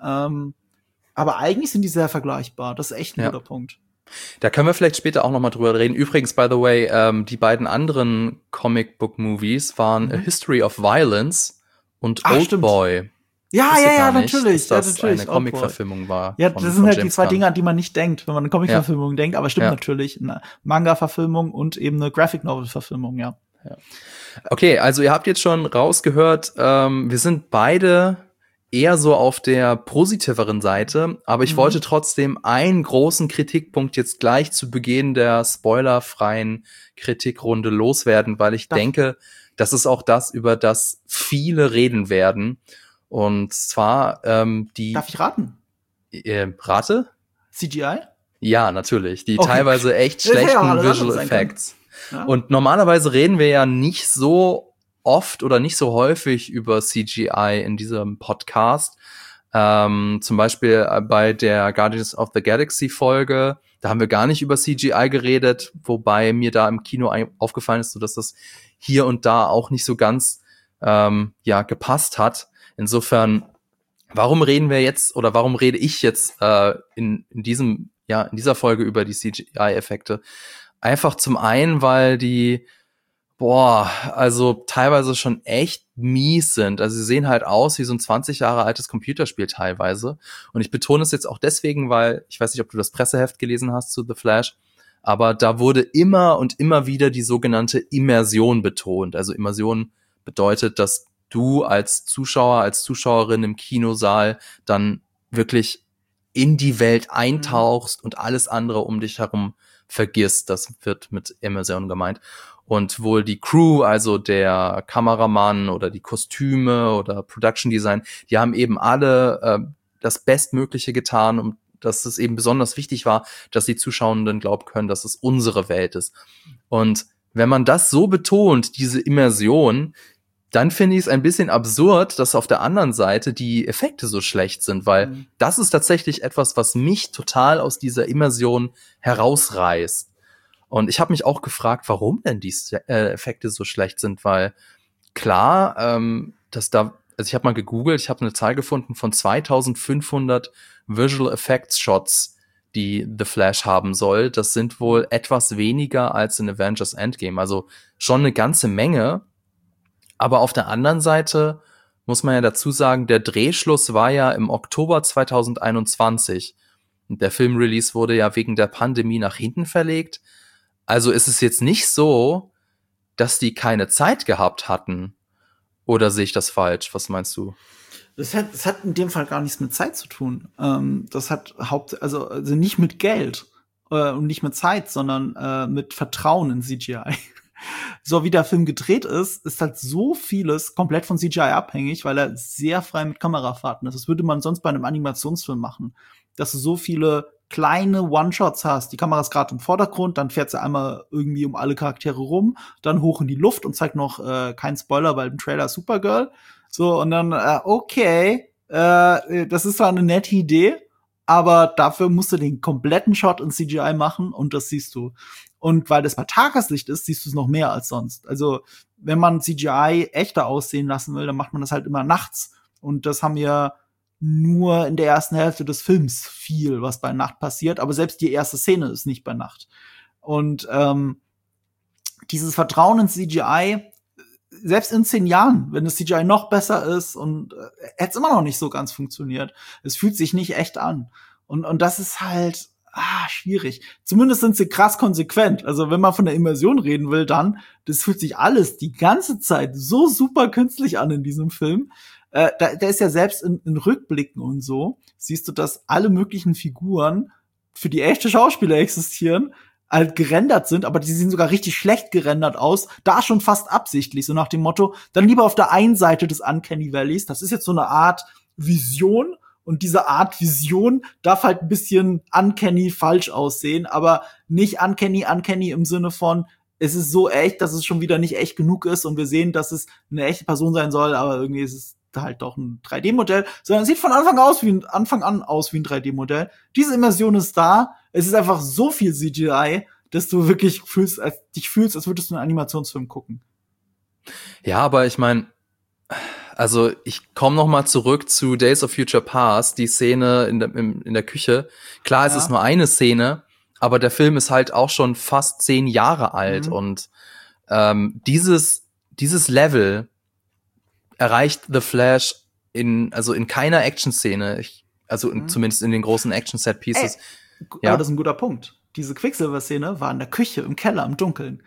Aber eigentlich sind die sehr vergleichbar. Das ist echt ein guter Punkt. Da können wir vielleicht später auch noch mal drüber reden. Übrigens, by the way, die beiden anderen Comic-Book-Movies waren A History of Violence und Oldboy. Ja, natürlich. Dass das eine Comic-Verfilmung war. Ja, das sind halt die zwei Dinge, an die man nicht denkt, wenn man eine Comic-Verfilmung denkt. Aber stimmt natürlich. Eine Manga-Verfilmung und eben eine Graphic-Novel-Verfilmung, ja. Okay, also ihr habt jetzt schon rausgehört, wir sind beide eher so auf der positiveren Seite, aber ich wollte trotzdem einen großen Kritikpunkt jetzt gleich zu Beginn der spoilerfreien Kritikrunde loswerden, weil ich denke, das ist auch das, über das viele reden werden. Und zwar die. Darf ich raten? Rate? CGI? Ja, natürlich. Die teilweise echt schlechten Visual Effects. Ja. Und normalerweise reden wir ja nicht so oft oder nicht so häufig über CGI in diesem Podcast. Zum Beispiel bei der Guardians of the Galaxy Folge, da haben wir gar nicht über CGI geredet, wobei mir da im Kino aufgefallen ist, so dass das hier und da auch nicht so ganz gepasst hat. Insofern, warum reden wir jetzt oder warum rede ich jetzt in dieser Folge über die CGI-Effekte? Einfach zum einen, weil die also teilweise schon echt mies sind. Also sie sehen halt aus wie so ein 20 Jahre altes Computerspiel teilweise. Und ich betone es jetzt auch deswegen, weil, ich weiß nicht, ob du das Presseheft gelesen hast zu The Flash, aber da wurde immer und immer wieder die sogenannte Immersion betont. Also Immersion bedeutet, dass du als Zuschauer, als Zuschauerin im Kinosaal dann wirklich in die Welt eintauchst und alles andere um dich herum vergisst. Das wird mit Immersion gemeint. Und wohl die Crew, also der Kameramann oder die Kostüme oder Production Design, die haben eben alle das Bestmögliche getan, um dass es eben besonders wichtig war, dass die Zuschauenden glauben können, dass es unsere Welt ist. Und wenn man das so betont, diese Immersion, dann finde ich es ein bisschen absurd, dass auf der anderen Seite die Effekte so schlecht sind, weil das ist tatsächlich etwas, was mich total aus dieser Immersion herausreißt. Und ich habe mich auch gefragt, warum denn die Effekte so schlecht sind, weil klar, also ich habe mal gegoogelt, ich habe eine Zahl gefunden von 2500 Visual Effects Shots, die The Flash haben soll. Das sind wohl etwas weniger als in Avengers Endgame, also schon eine ganze Menge. Aber auf der anderen Seite muss man ja dazu sagen, der Drehschluss war ja im Oktober 2021. Und der Filmrelease wurde ja wegen der Pandemie nach hinten verlegt. Also ist es jetzt nicht so, dass die keine Zeit gehabt hatten. Oder sehe ich das falsch? Was meinst du? Das hat in dem Fall gar nichts mit Zeit zu tun. Das hat also nicht mit Geld und nicht mit Zeit, sondern mit Vertrauen in CGI. So wie der Film gedreht ist halt so vieles komplett von CGI abhängig, weil er sehr frei mit Kamerafahrten ist. Das würde man sonst bei einem Animationsfilm machen. Dass du so viele kleine One-Shots hast. Die Kamera ist gerade im Vordergrund, dann fährt sie einmal irgendwie um alle Charaktere rum, dann hoch in die Luft und zeigt noch kein Spoiler, weil im Trailer Supergirl. So, und dann, das ist zwar eine nette Idee, aber dafür musst du den kompletten Shot in CGI machen und das siehst du. Und weil das bei Tageslicht ist, siehst du es noch mehr als sonst. Also, wenn man CGI echter aussehen lassen will, dann macht man das halt immer nachts. Und das haben wir nur in der ersten Hälfte des Films viel, was bei Nacht passiert. Aber selbst die erste Szene ist nicht bei Nacht. Und dieses Vertrauen in CGI, selbst in 10 Jahren, wenn das CGI noch besser ist und hätte es immer noch nicht so ganz funktioniert. Es fühlt sich nicht echt an. Und das ist halt schwierig. Zumindest sind sie krass konsequent. Also wenn man von der Immersion reden will, dann, das fühlt sich alles die ganze Zeit so super künstlich an in diesem Film. Da ist ja selbst in Rückblicken und so, siehst du, dass alle möglichen Figuren für die echte Schauspieler existieren, halt gerendert sind, aber die sehen sogar richtig schlecht gerendert aus, da schon fast absichtlich, so nach dem Motto, dann lieber auf der einen Seite des Uncanny Valleys, das ist jetzt so eine Art Vision, und diese Art Vision darf halt ein bisschen uncanny falsch aussehen, aber nicht uncanny im Sinne von, es ist so echt, dass es schon wieder nicht echt genug ist und wir sehen, dass es eine echte Person sein soll, aber irgendwie ist es halt doch ein 3D-Modell, sondern es sieht von Anfang an aus wie ein 3D-Modell. Diese Immersion ist da, es ist einfach so viel CGI, dass du wirklich dich fühlst, als würdest du einen Animationsfilm gucken. Ja, aber ich meine, also ich komme noch mal zurück zu Days of Future Past, die Szene in der Küche. Klar, es ist nur eine Szene, aber der Film ist halt auch schon fast 10 Jahre alt und dieses Level erreicht The Flash in keiner Action-Szene, zumindest in den großen Action-Set-Pieces. Aber das ist ein guter Punkt. Diese Quicksilver-Szene war in der Küche, im Keller, im Dunkeln.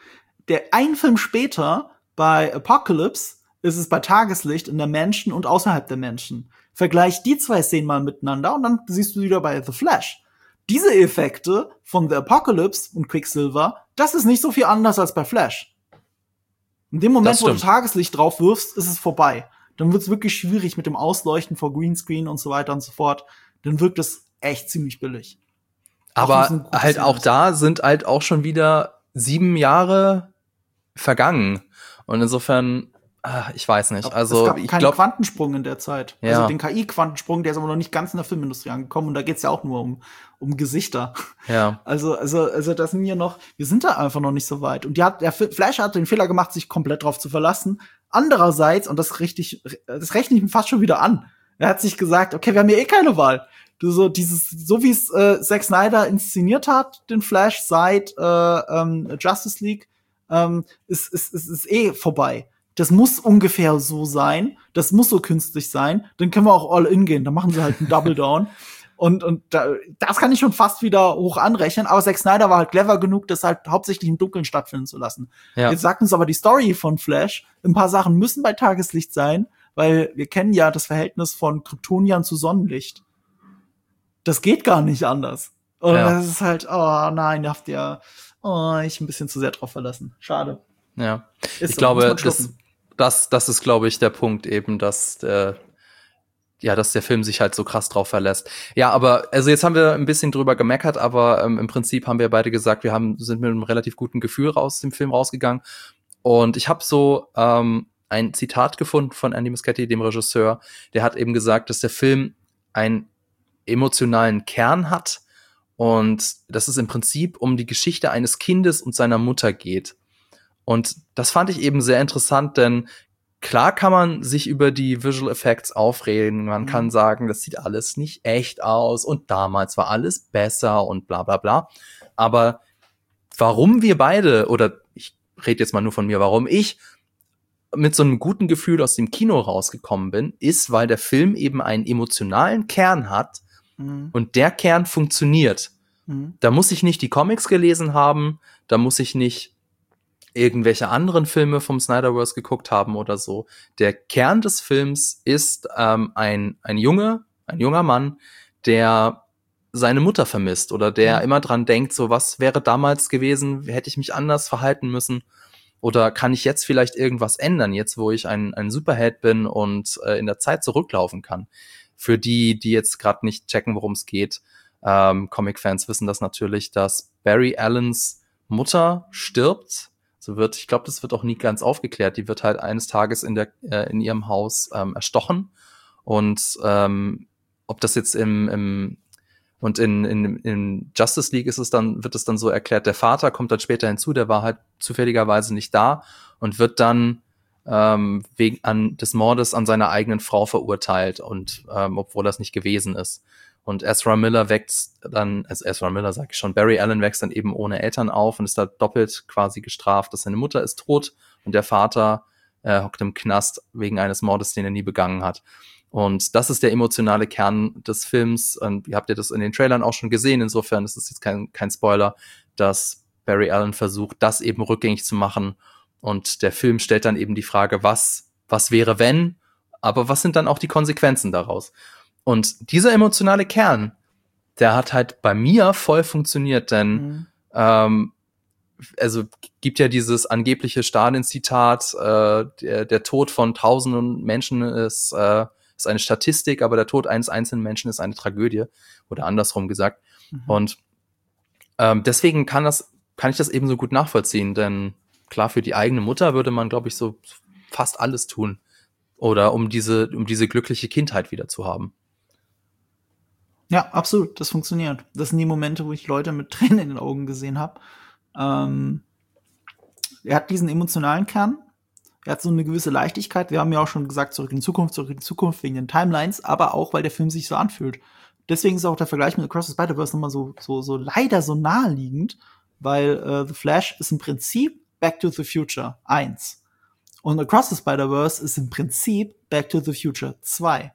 ein Film später, bei Apocalypse, ist es bei Tageslicht in der Mansion und außerhalb der Mansion. Vergleich die 2 Szenen mal miteinander und dann siehst du wieder bei The Flash. Diese Effekte von The Apocalypse und Quicksilver, das ist nicht so viel anders als bei Flash. In dem Moment, wo du Tageslicht drauf wirfst, ist es vorbei. Dann wird es wirklich schwierig mit dem Ausleuchten vor Greenscreen und so weiter und so fort. Dann wirkt es echt ziemlich billig. Aber halt auch da sind halt auch schon wieder 7 Jahre vergangen. Und insofern, ich weiß nicht. Also, es gab keinen Quantensprung in der Zeit. Ja. Also den KI-Quantensprung, der ist aber noch nicht ganz in der Filmindustrie angekommen. Und da geht's ja auch nur um Gesichter. Ja. Also das sind ja noch, wir sind da einfach noch nicht so weit. Und der Flash hat den Fehler gemacht, sich komplett drauf zu verlassen. Andererseits, und das rechne ich ihm fast schon wieder an. Er hat sich gesagt, okay, wir haben ja eh keine Wahl. So wie es Zack Snyder inszeniert hat, den Flash seit Justice League, ist eh vorbei. Das muss ungefähr so sein, das muss so künstlich sein, dann können wir auch all in gehen, dann machen sie halt einen Double Down. Und das kann ich schon fast wieder hoch anrechnen, aber Zack Snyder war halt clever genug, das halt hauptsächlich im Dunkeln stattfinden zu lassen. Ja. Jetzt sagt uns aber die Story von Flash, ein paar Sachen müssen bei Tageslicht sein, weil wir kennen ja das Verhältnis von Kryptoniern zu Sonnenlicht. Das geht gar nicht anders. Und das ist halt, oh nein, da habt ihr ich ein bisschen zu sehr drauf verlassen. Schade. Ja, ich glaube, das ist, glaube ich, der Punkt eben, dass der Film sich halt so krass drauf verlässt. Ja, aber also jetzt haben wir ein bisschen drüber gemeckert, aber im Prinzip haben wir beide gesagt, sind mit einem relativ guten Gefühl aus dem Film rausgegangen. Und ich habe so ein Zitat gefunden von Andy Muschietti, dem Regisseur, der hat eben gesagt, dass der Film einen emotionalen Kern hat und dass es im Prinzip um die Geschichte eines Kindes und seiner Mutter geht. Und das fand ich eben sehr interessant, denn klar kann man sich über die Visual Effects aufregen. Man kann sagen, das sieht alles nicht echt aus und damals war alles besser und bla bla bla. Aber warum wir beide, oder ich rede jetzt mal nur von mir, warum ich mit so einem guten Gefühl aus dem Kino rausgekommen bin, ist, weil der Film eben einen emotionalen Kern hat und der Kern funktioniert. Da muss ich nicht die Comics gelesen haben, da muss ich nicht irgendwelche anderen Filme vom Snyderverse geguckt haben oder so. Der Kern des Films ist ein junger Mann, der seine Mutter vermisst oder der immer dran denkt, so was wäre damals gewesen, hätte ich mich anders verhalten müssen oder kann ich jetzt vielleicht irgendwas ändern, jetzt wo ich ein Superheld bin und in der Zeit zurücklaufen kann. Für die jetzt gerade nicht checken, worum es geht, Comic-Fans wissen das natürlich, dass Barry Allens Mutter stirbt. Ich glaube, das wird auch nie ganz aufgeklärt. Die wird halt eines Tages in ihrem Haus erstochen. Und ob das jetzt in Justice League wird es dann so erklärt, der Vater kommt dann später hinzu, der war halt zufälligerweise nicht da und wird dann wegen des Mordes an seiner eigenen Frau verurteilt und obwohl das nicht gewesen ist. Und Barry Allen wächst dann eben ohne Eltern auf und ist da doppelt quasi gestraft, dass seine Mutter ist tot und der Vater hockt im Knast wegen eines Mordes, den er nie begangen hat. Und das ist der emotionale Kern des Films. Und ihr habt ja das in den Trailern auch schon gesehen. Insofern ist es jetzt kein Spoiler, dass Barry Allen versucht, das eben rückgängig zu machen. Und der Film stellt dann eben die Frage, was wäre wenn? Aber was sind dann auch die Konsequenzen daraus? Und dieser emotionale Kern, der hat halt bei mir voll funktioniert, denn also gibt ja dieses angebliche Stalin-Zitat, der Tod von tausenden Menschen ist eine Statistik, aber der Tod eines einzelnen Menschen ist eine Tragödie oder andersrum gesagt. Und deswegen kann ich das eben so gut nachvollziehen, denn klar, für die eigene Mutter würde man, glaube ich, so fast alles tun oder um diese glückliche Kindheit wieder zu haben. Ja, absolut, das funktioniert. Das sind die Momente, wo ich Leute mit Tränen in den Augen gesehen habe. Er hat diesen emotionalen Kern, er hat so eine gewisse Leichtigkeit. Wir haben ja auch schon gesagt, zurück in die Zukunft wegen den Timelines, aber auch, weil der Film sich so anfühlt. Deswegen ist auch der Vergleich mit Across the Spider-Verse nochmal so leider so naheliegend, weil The Flash ist im Prinzip Back to the Future 1. Und Across the Spider-Verse ist im Prinzip Back to the Future 2.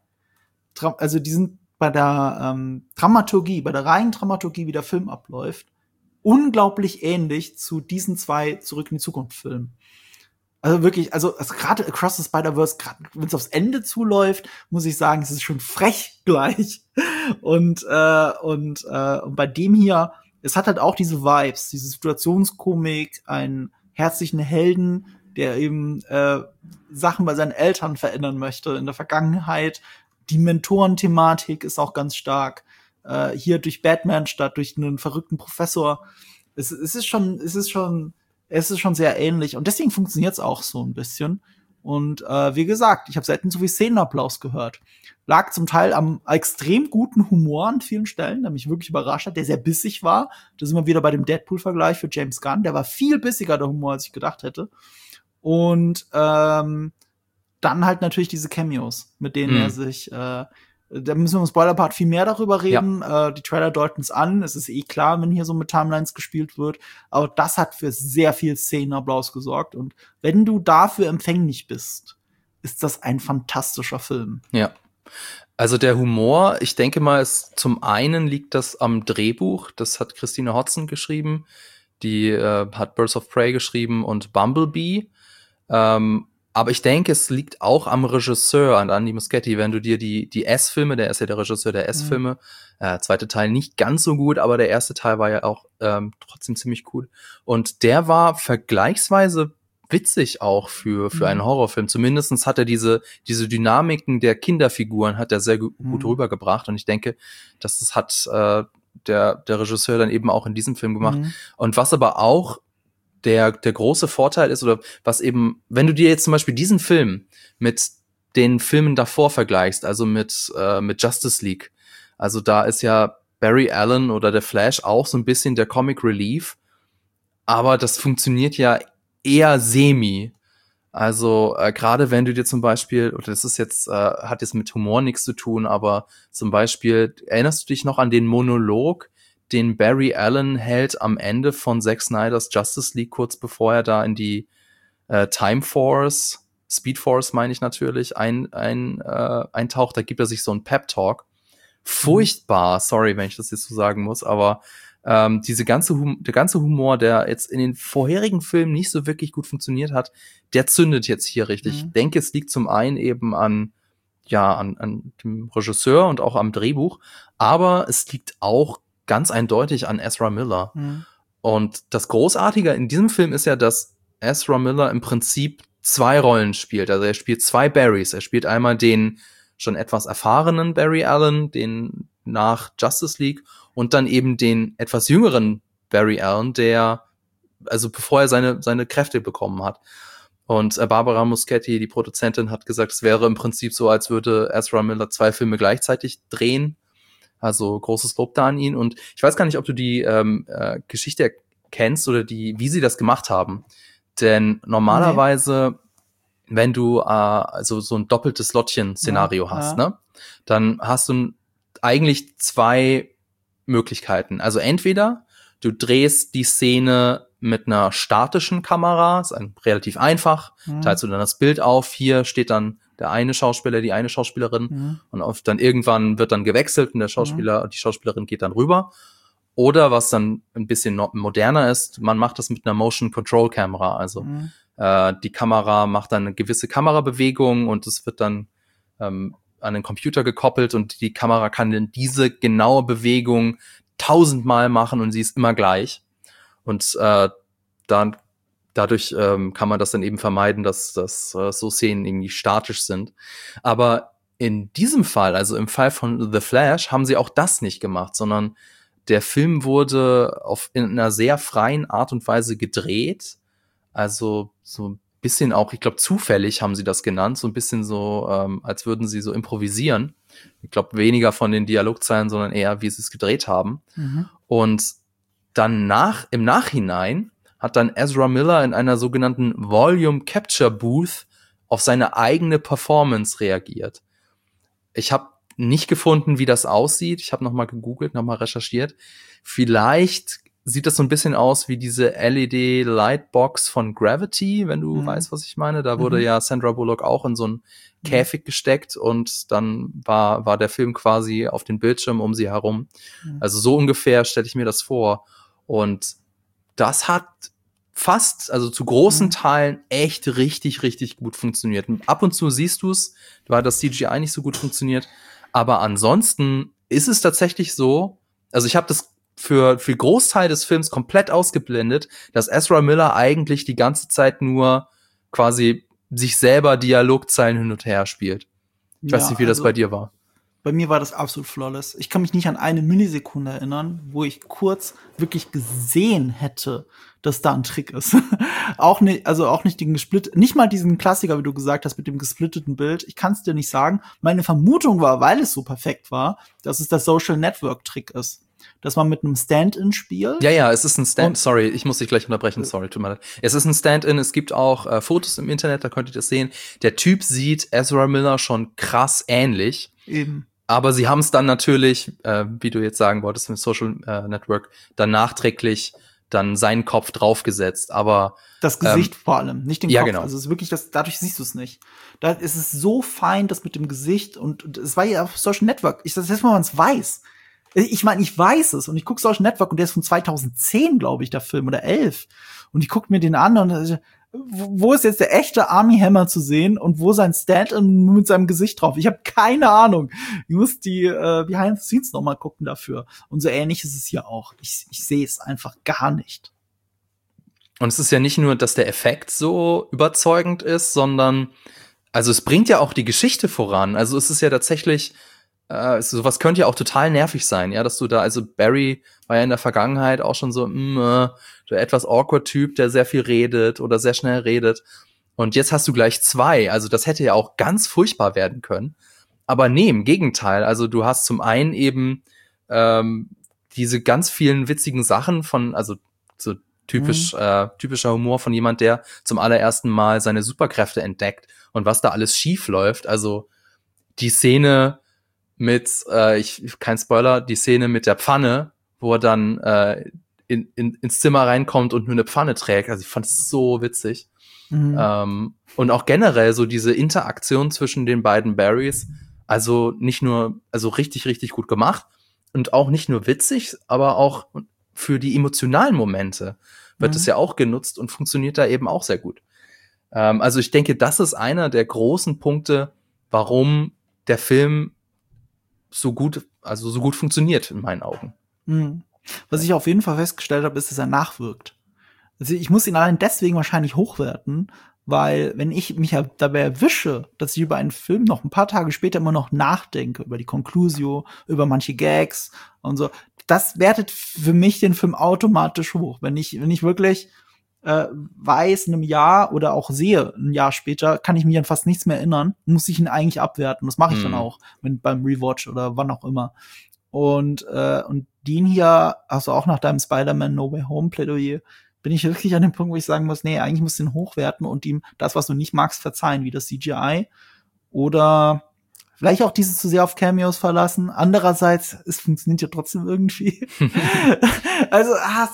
Also die sind bei der Dramaturgie, bei der reinen Dramaturgie, wie der Film abläuft, unglaublich ähnlich zu diesen 2 Zurück in die Zukunft Filmen. Also wirklich, also gerade Across the Spider-Verse, gerade wenn es aufs Ende zuläuft, muss ich sagen, es ist schon frech gleich. Und bei dem hier, es hat halt auch diese Vibes, diese Situationskomik, einen herzlichen Helden, der eben Sachen bei seinen Eltern verändern möchte in der Vergangenheit. Die Mentorenthematik ist auch ganz stark. Hier durch Batman statt durch einen verrückten Professor. Es ist schon sehr ähnlich und deswegen funktioniert es auch so ein bisschen. Und wie gesagt, ich habe selten so viel Szenenapplaus gehört. Lag zum Teil am extrem guten Humor an vielen Stellen, der mich wirklich überrascht hat, der sehr bissig war. Da sind wir wieder bei dem Deadpool-Vergleich für James Gunn. Der war viel bissiger, der Humor, als ich gedacht hätte. Und dann halt natürlich diese Cameos, mit denen er sich da müssen wir im Spoiler-Part viel mehr darüber reden. Ja. Die Trailer deuten es an. Es ist klar, wenn hier so mit Timelines gespielt wird. Aber das hat für sehr viel Szenenapplaus gesorgt. Und wenn du dafür empfänglich bist, ist das ein fantastischer Film. Ja. Also der Humor, ich denke mal, zum einen liegt das am Drehbuch. Das hat Christine Hodson geschrieben. Die hat Birds of Prey geschrieben und Bumblebee. Aber ich denke, es liegt auch am Regisseur, an Andy Muschietti. Wenn du dir die S-Filme, der ist ja der Regisseur der S-Filme, zweite Teil nicht ganz so gut, aber der erste Teil war ja auch trotzdem ziemlich cool. Und der war vergleichsweise witzig auch für einen Horrorfilm. Zumindestens hat er diese Dynamiken der Kinderfiguren hat er sehr gut rübergebracht. Und ich denke, das hat der Regisseur dann eben auch in diesem Film gemacht. Und was aber auch der große Vorteil ist, oder was eben, wenn du dir jetzt zum Beispiel diesen Film mit den Filmen davor vergleichst, also mit Justice League, also da ist ja Barry Allen oder der Flash auch so ein bisschen der Comic Relief, aber das funktioniert ja eher semi. Also gerade wenn du dir zum Beispiel, oder das ist jetzt, hat jetzt mit Humor nichts zu tun, aber zum Beispiel, erinnerst du dich noch an den Monolog, den Barry Allen hält am Ende von Zack Snyders Justice League, kurz bevor er da in die Time Force, Speed Force meine ich natürlich, eintaucht, da gibt er sich so einen Pep-Talk. Furchtbar, sorry, wenn ich das jetzt so sagen muss, aber der ganze Humor, der jetzt in den vorherigen Filmen nicht so wirklich gut funktioniert hat, der zündet jetzt hier richtig. Ich denke, es liegt zum einen eben an dem Regisseur und auch am Drehbuch, aber es liegt auch ganz eindeutig an Ezra Miller. Und das Großartige in diesem Film ist ja, dass Ezra Miller im Prinzip 2 Rollen spielt. Also er spielt 2 Barrys. Er spielt einmal den schon etwas erfahrenen Barry Allen, den nach Justice League, und dann eben den etwas jüngeren Barry Allen, der, also bevor er seine Kräfte bekommen hat. Und Barbara Muschietti, die Produzentin, hat gesagt, es wäre im Prinzip so, als würde Ezra Miller 2 Filme gleichzeitig drehen. Also großes Lob da an ihn. Und ich weiß gar nicht, ob du die Geschichte kennst oder wie sie das gemacht haben. Denn normalerweise, wenn du also so ein doppeltes Lottchen-Szenario hast, ne, dann hast du eigentlich 2 Möglichkeiten. Also entweder du drehst die Szene mit einer statischen Kamera, ist relativ einfach, teilst du dann das Bild auf, hier steht dann der eine Schauspieler, die eine Schauspielerin, und dann irgendwann wird dann gewechselt und der Schauspieler, die Schauspielerin geht dann rüber. Oder was dann ein bisschen moderner ist, man macht das mit einer Motion Control Kamera, also die Kamera macht dann eine gewisse Kamerabewegung und es wird dann an den Computer gekoppelt und die Kamera kann dann diese genaue Bewegung 1000-mal machen und sie ist immer gleich. Und dann dadurch kann man das dann eben vermeiden, dass so Szenen irgendwie statisch sind. Aber in diesem Fall, also im Fall von The Flash, haben sie auch das nicht gemacht, sondern der Film wurde in einer sehr freien Art und Weise gedreht. Also so ein bisschen auch, ich glaube, zufällig haben sie das genannt, so ein bisschen so, als würden sie so improvisieren. Ich glaube, weniger von den Dialogzeilen, sondern eher, wie sie es gedreht haben. Und dann im Nachhinein hat dann Ezra Miller in einer sogenannten Volume Capture Booth auf seine eigene Performance reagiert. Ich habe nicht gefunden, wie das aussieht. Ich habe nochmal gegoogelt, nochmal recherchiert. Vielleicht sieht das so ein bisschen aus wie diese LED-Lightbox von Gravity, wenn du weißt, was ich meine. Da wurde ja Sandra Bullock auch in so einen Käfig gesteckt und dann war der Film quasi auf den Bildschirm um sie herum. Also so ungefähr stelle ich mir das vor. Und das hat fast, also zu großen Teilen echt richtig, richtig gut funktioniert. Und ab und zu siehst du es, weil das CGI nicht so gut funktioniert. Aber ansonsten ist es tatsächlich so, also ich habe das für Großteil des Films komplett ausgeblendet, dass Ezra Miller eigentlich die ganze Zeit nur quasi sich selber Dialogzeilen hin und her spielt. Ich weiß Ja, nicht, wie das bei dir war. bei mir war das absolut flawless. Ich kann mich nicht an eine Millisekunde erinnern, wo ich kurz wirklich gesehen hätte, dass da ein Trick ist. Auch nicht, also auch nicht nicht mal diesen Klassiker, wie du gesagt hast, mit dem gesplitteten Bild. Ich kann es dir nicht sagen. Meine Vermutung war, weil es so perfekt war, dass es der Social Network Trick ist. Dass man mit einem Stand-in spielt. Ja, es ist ein Stand-in. Sorry, ich muss dich gleich unterbrechen. Sorry, tut mir leid. Es ist ein Stand-in. Es gibt auch Fotos im Internet, da könnt ihr das sehen. Der Typ sieht Ezra Miller schon krass ähnlich. Eben. Aber sie haben es dann natürlich, wie du jetzt sagen wolltest, mit Social Network, dann nachträglich dann seinen Kopf draufgesetzt. Aber das Gesicht vor allem, nicht den Kopf. Genau. Also es ist wirklich, dadurch siehst du es nicht. Da ist es so fein, das mit dem Gesicht und es war ja auf Social Network. Das heißt, wenn man es weiß. Ich meine, ich weiß es und ich gucke Social Network und der ist von 2010, glaube ich, der Film oder 11. Und ich gucke mir den an und wo ist jetzt der echte Armie Hammer zu sehen und wo sein Stand-in mit seinem Gesicht drauf? Ich habe keine Ahnung. Ich muss die Behind the Scenes noch mal gucken dafür. Und so ähnlich ist es hier auch. Ich sehe es einfach gar nicht. Und es ist ja nicht nur, dass der Effekt so überzeugend ist, sondern also es bringt ja auch die Geschichte voran. Also es ist ja tatsächlich sowas könnte ja auch total nervig sein, ja, dass du da, also Barry war ja in der Vergangenheit auch schon so, der etwas awkward Typ, der sehr viel redet oder sehr schnell redet. Und jetzt hast du gleich zwei, also das hätte ja auch ganz furchtbar werden können. Aber nee, im Gegenteil, also du hast zum einen eben diese ganz vielen witzigen Sachen von, also so typischer Humor von jemand, der zum allerersten Mal seine Superkräfte entdeckt und was da alles schief läuft. Also die Szene mit, kein Spoiler, die Szene mit der Pfanne, wo er dann ins Zimmer reinkommt und nur eine Pfanne trägt. Also ich fand es so witzig. Und auch generell so diese Interaktion zwischen den beiden Barrys, also nicht nur, also richtig, richtig gut gemacht und auch nicht nur witzig, aber auch für die emotionalen Momente wird es ja auch genutzt und funktioniert da eben auch sehr gut. Also ich denke, das ist einer der großen Punkte, warum der Film so gut funktioniert in meinen Augen. Was ich auf jeden Fall festgestellt habe, ist, dass er nachwirkt. Also ich muss ihn allein deswegen wahrscheinlich hochwerten, weil wenn ich mich halt dabei erwische, dass ich über einen Film noch ein paar Tage später immer noch nachdenke, über die Conclusio, über manche Gags und so, das wertet für mich den Film automatisch hoch. Wenn ich wirklich weiß, in einem Jahr oder auch sehe, ein Jahr später, kann ich mich an fast nichts mehr erinnern, muss ich ihn eigentlich abwerten. Das mache ich dann auch, beim Rewatch oder wann auch immer. Und den hier, also auch nach deinem Spider-Man No Way Home Plädoyer, bin ich wirklich an dem Punkt, wo ich sagen muss, nee, eigentlich musst du ihn hochwerten und ihm das, was du nicht magst, verzeihen, wie das CGI. Oder vielleicht auch dieses zu sehr auf Cameos verlassen. Andererseits, es funktioniert ja trotzdem irgendwie. Also,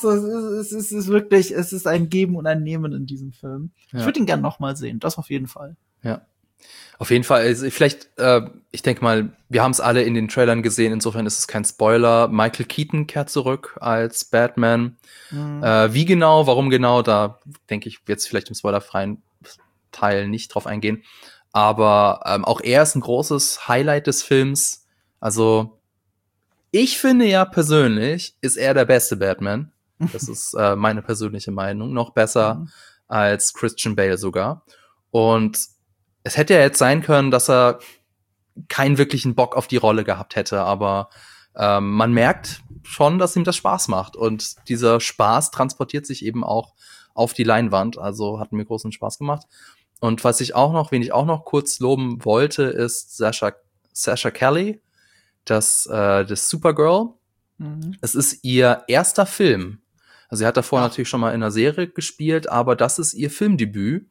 es ist wirklich, es ist ein Geben und ein Nehmen in diesem Film. Ja. Ich würde ihn gern noch mal sehen, das auf jeden Fall. Ja. Auf jeden Fall, also vielleicht, ich denke mal, wir haben es alle in den Trailern gesehen, insofern ist es kein Spoiler. Michael Keaton kehrt zurück als Batman. Wie genau, warum genau, da denke ich jetzt vielleicht im spoilerfreien Teil nicht drauf eingehen. Aber auch er ist ein großes Highlight des Films. Also ich finde ja persönlich, ist er der beste Batman. Das ist meine persönliche Meinung. Noch besser als Christian Bale sogar. Und es hätte ja jetzt sein können, dass er keinen wirklichen Bock auf die Rolle gehabt hätte. Aber man merkt schon, dass ihm das Spaß macht. Und dieser Spaß transportiert sich eben auch auf die Leinwand. Also hat mir großen Spaß gemacht. Und wen ich auch noch kurz loben wollte, ist Sasha Kelly, das Supergirl. Es ist ihr erster Film. Also sie hat davor natürlich schon mal in einer Serie gespielt, aber das ist ihr Filmdebüt.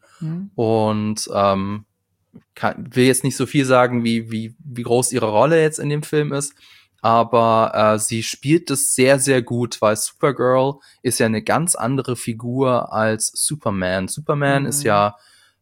Und will jetzt nicht so viel sagen, wie groß ihre Rolle jetzt in dem Film ist, aber sie spielt es sehr, sehr gut, weil Supergirl ist ja eine ganz andere Figur als Superman. Superman ist ja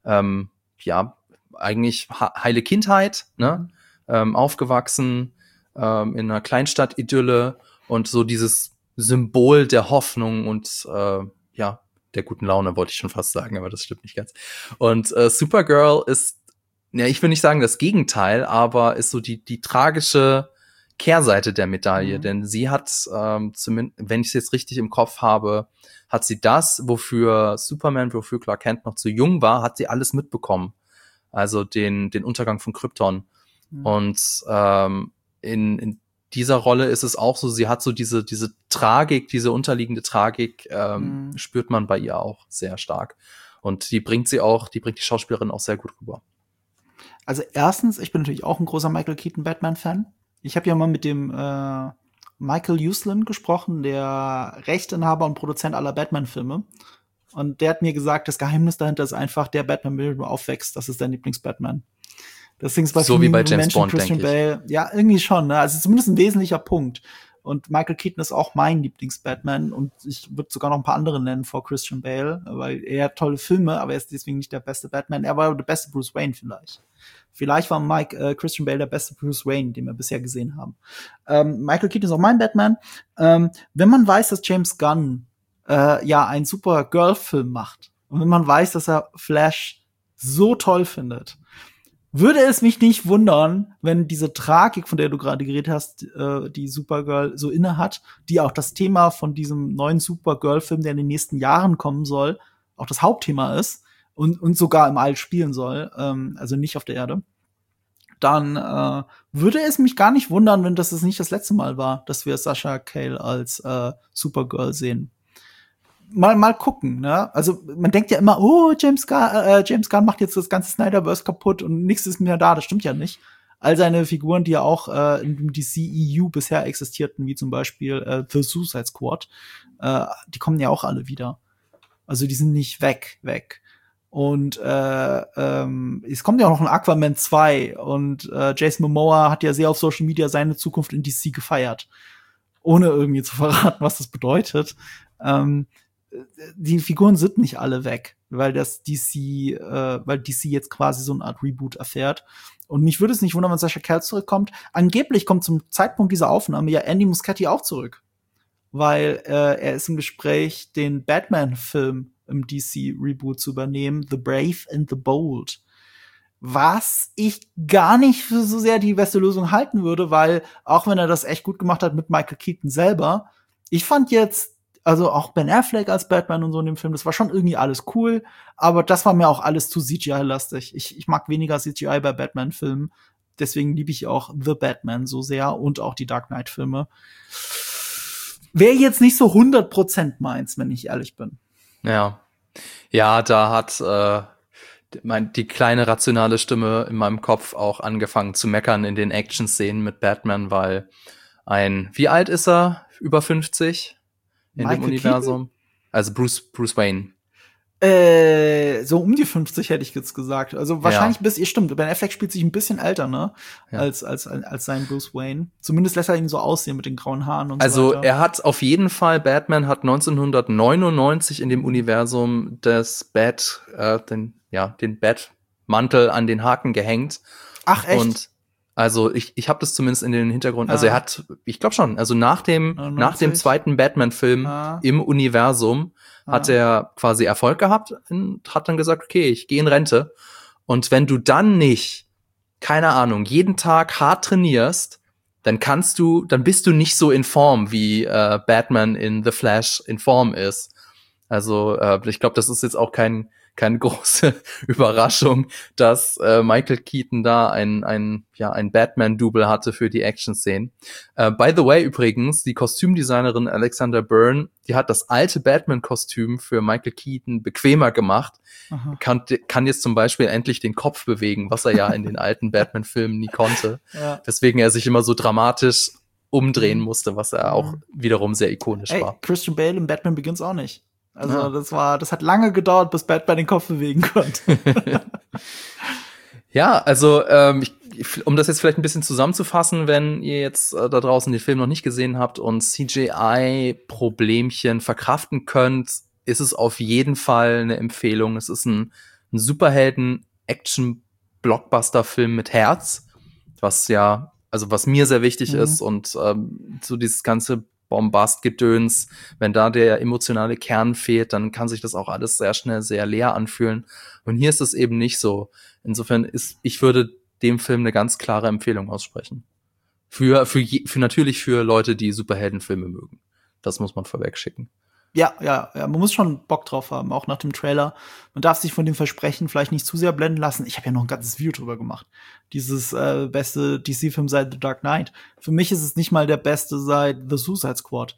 eigentlich heile Kindheit, ne? Aufgewachsen in einer Kleinstadt-Idylle und so dieses Symbol der Hoffnung und ja, der guten Laune, wollte ich schon fast sagen, aber das stimmt nicht ganz. Und Supergirl ist, ja, ich will nicht sagen das Gegenteil, aber ist so die tragische Kehrseite der Medaille, denn sie hat, zumindest, wenn ich es jetzt richtig im Kopf habe, hat sie das, wofür Superman, wofür Clark Kent noch zu jung war, hat sie alles mitbekommen. Also den Untergang von Krypton. Und in dieser Rolle ist es auch so, sie hat so diese Tragik, diese unterliegende Tragik, spürt man bei ihr auch sehr stark. Und die bringt die Schauspielerin auch sehr gut rüber. Also erstens, ich bin natürlich auch ein großer Michael Keaton Batman-Fan. Ich habe ja mal mit dem Michael Uslan gesprochen, der Rechteinhaber und Produzent aller Batman-Filme. Und der hat mir gesagt, das Geheimnis dahinter ist einfach, der Batman, mit dem du aufwächst, das ist dein Lieblings-Batman. Deswegen ist bei so wie bei James Menschen, Bond, Christian Bale, ja, irgendwie schon, ne? Also zumindest ein wesentlicher Punkt. Und Michael Keaton ist auch mein Lieblings-Batman und ich würde sogar noch ein paar andere nennen vor Christian Bale, weil er hat tolle Filme, aber er ist deswegen nicht der beste Batman. Er war der beste Bruce Wayne vielleicht. Vielleicht war Christian Bale der beste Bruce Wayne, den wir bisher gesehen haben. Michael Keaton ist auch mein Batman. Wenn man weiß, dass James Gunn ja einen super Girl-Film macht und wenn man weiß, dass er Flash so toll findet, würde es mich nicht wundern, wenn diese Tragik, von der du gerade geredet hast, die Supergirl so inne hat, die auch das Thema von diesem neuen Supergirl-Film, der in den nächsten Jahren kommen soll, auch das Hauptthema ist und sogar im All spielen soll, also nicht auf der Erde, dann würde es mich gar nicht wundern, wenn das nicht das letzte Mal war, dass wir Sasha Cale als Supergirl sehen. Mal gucken, ne? Also man denkt ja immer, oh, James Gunn macht jetzt das ganze Snyderverse kaputt und nichts ist mehr da. Das stimmt ja nicht. All seine Figuren, die ja auch im DCEU bisher existierten, wie zum Beispiel The Suicide Squad, die kommen ja auch alle wieder. Also die sind nicht weg. Und es kommt ja auch noch ein Aquaman 2 und Jason Momoa hat ja sehr auf Social Media seine Zukunft in DC gefeiert. Ohne irgendwie zu verraten, was das bedeutet. Die Figuren sind nicht alle weg, weil DC jetzt quasi so eine Art Reboot erfährt. Und mich würde es nicht wundern, wenn Sasha Cale zurückkommt. Angeblich kommt zum Zeitpunkt dieser Aufnahme ja Andy Muschietti auch zurück. Weil er ist im Gespräch, den Batman-Film im DC-Reboot zu übernehmen, The Brave and the Bold. Was ich gar nicht für so sehr die beste Lösung halten würde, weil auch wenn er das echt gut gemacht hat mit Michael Keaton selber, ich fand jetzt also auch Ben Affleck als Batman und so in dem Film, das war schon irgendwie alles cool, aber das war mir auch alles zu CGI-lastig. Ich mag weniger CGI bei Batman-Filmen, deswegen liebe ich auch The Batman so sehr und auch die Dark Knight-Filme. Wäre jetzt nicht so 100% meins, wenn ich ehrlich bin. Ja, da hat die kleine rationale Stimme in meinem Kopf auch angefangen zu meckern in den Action-Szenen mit Batman, weil wie alt ist er? Über 50? In Michael dem Universum. Keaton? Also Bruce Wayne. So um die 50 hätte ich jetzt gesagt. Also wahrscheinlich stimmt. Ben Affleck spielt sich ein bisschen älter, ne? Ja. Als sein Bruce Wayne. Zumindest lässt er ihn so aussehen mit den grauen Haaren und so weiter. Also er hat auf jeden Fall, Batman hat 1999 in dem Universum den Batmantel an den Haken gehängt. Ach, echt? Und also ich habe das zumindest in den Hintergrund. Also er hat, ich glaube schon, also nach dem zweiten Batman-Film im Universum hat er quasi Erfolg gehabt und hat dann gesagt, okay, ich gehe in Rente. Und wenn du dann nicht, keine Ahnung, jeden Tag hart trainierst, dann bist du nicht so in Form, wie Batman in The Flash in Form ist. Also ich glaube, das ist jetzt auch keine große Überraschung, dass Michael Keaton da ein Batman-Double hatte für die Action-Szenen. By the way, übrigens, die Kostümdesignerin Alexandra Byrne, die hat das alte Batman-Kostüm für Michael Keaton bequemer gemacht. Kann jetzt zum Beispiel endlich den Kopf bewegen, was er ja in den alten Batman-Filmen nie konnte. Ja. Weswegen er sich immer so dramatisch umdrehen musste, was er auch wiederum sehr ikonisch war. Christian Bale in Batman Begins auch nicht. Also das hat lange gedauert, bis Batman den Kopf bewegen konnte. Ja, also um das jetzt vielleicht ein bisschen zusammenzufassen, wenn ihr jetzt da draußen den Film noch nicht gesehen habt und CGI-Problemchen verkraften könnt, ist es auf jeden Fall eine Empfehlung. Es ist ein Superhelden-Action-Blockbuster-Film mit Herz, was mir sehr wichtig ist und so dieses ganze Bombastgedöns, wenn da der emotionale Kern fehlt, dann kann sich das auch alles sehr schnell sehr leer anfühlen. Und hier ist es eben nicht so. Insofern ich würde dem Film eine ganz klare Empfehlung aussprechen. Für natürlich für Leute, die Superheldenfilme mögen. Das muss man vorweg schicken. Ja, man muss schon Bock drauf haben, auch nach dem Trailer. Man darf sich von dem Versprechen vielleicht nicht zu sehr blenden lassen. Ich habe ja noch ein ganzes Video drüber gemacht. Dieses beste DC-Film seit The Dark Knight. Für mich ist es nicht mal der beste seit The Suicide Squad.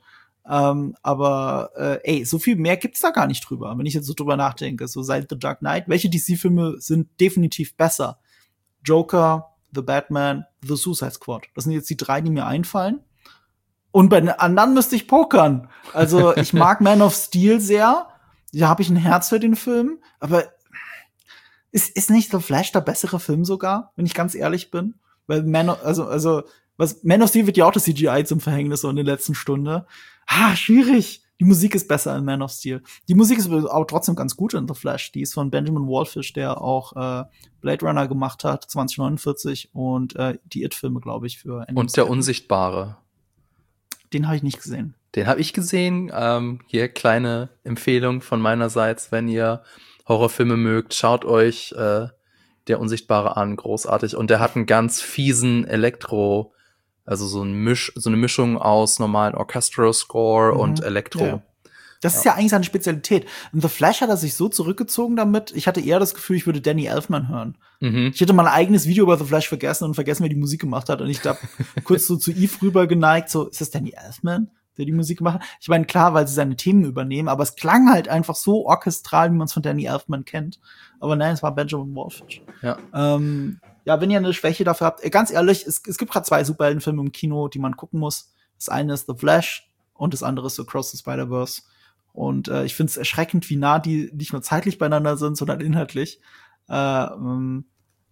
Aber so viel mehr gibt's da gar nicht drüber, wenn ich jetzt so drüber nachdenke. So seit The Dark Knight, welche DC-Filme sind definitiv besser? Joker, The Batman, The Suicide Squad. Das sind jetzt die 3, die mir einfallen. Und bei den anderen müsste ich pokern. Also ich mag Man of Steel sehr. Da habe ich ein Herz für den Film. Aber ist nicht The Flash der bessere Film sogar, wenn ich ganz ehrlich bin? Weil Man of Steel wird ja auch das CGI zum Verhängnis so in der letzten Stunde. Schwierig. Die Musik ist besser in Man of Steel. Die Musik ist aber trotzdem ganz gut in The Flash. Die ist von Benjamin Wallfish, der auch Blade Runner gemacht hat, 2049 und die It-Filme, glaube ich, für Ende. Und der Unsichtbare. Den habe ich nicht gesehen. Den habe ich gesehen. Hier kleine Empfehlung von meinerseits, wenn ihr Horrorfilme mögt, schaut euch der Unsichtbare an, großartig. Und der hat einen ganz fiesen Elektro, also so eine Mischung aus normalen Orchestral-Score und Elektro. Ja. Das ist ja eigentlich seine Spezialität. In The Flash hat er sich so zurückgezogen damit. Ich hatte eher das Gefühl, ich würde Danny Elfman hören. Ich hätte mal ein eigenes Video über The Flash vergessen, wer die Musik gemacht hat. Und ich da kurz so zu Eve rüber geneigt, so, ist das Danny Elfman, der die Musik gemacht hat? Ich meine, klar, weil sie seine Themen übernehmen, aber es klang halt einfach so orchestral, wie man es von Danny Elfman kennt. Aber nein, es war Benjamin Wallfish. Ja. Wenn ihr eine Schwäche dafür habt, ganz ehrlich, es gibt gerade 2 Superheldenfilme im Kino, die man gucken muss. Das eine ist The Flash und das andere ist Across the Spider-Verse. Und ich finde es erschreckend, wie nah die nicht nur zeitlich beieinander sind, sondern inhaltlich. Macht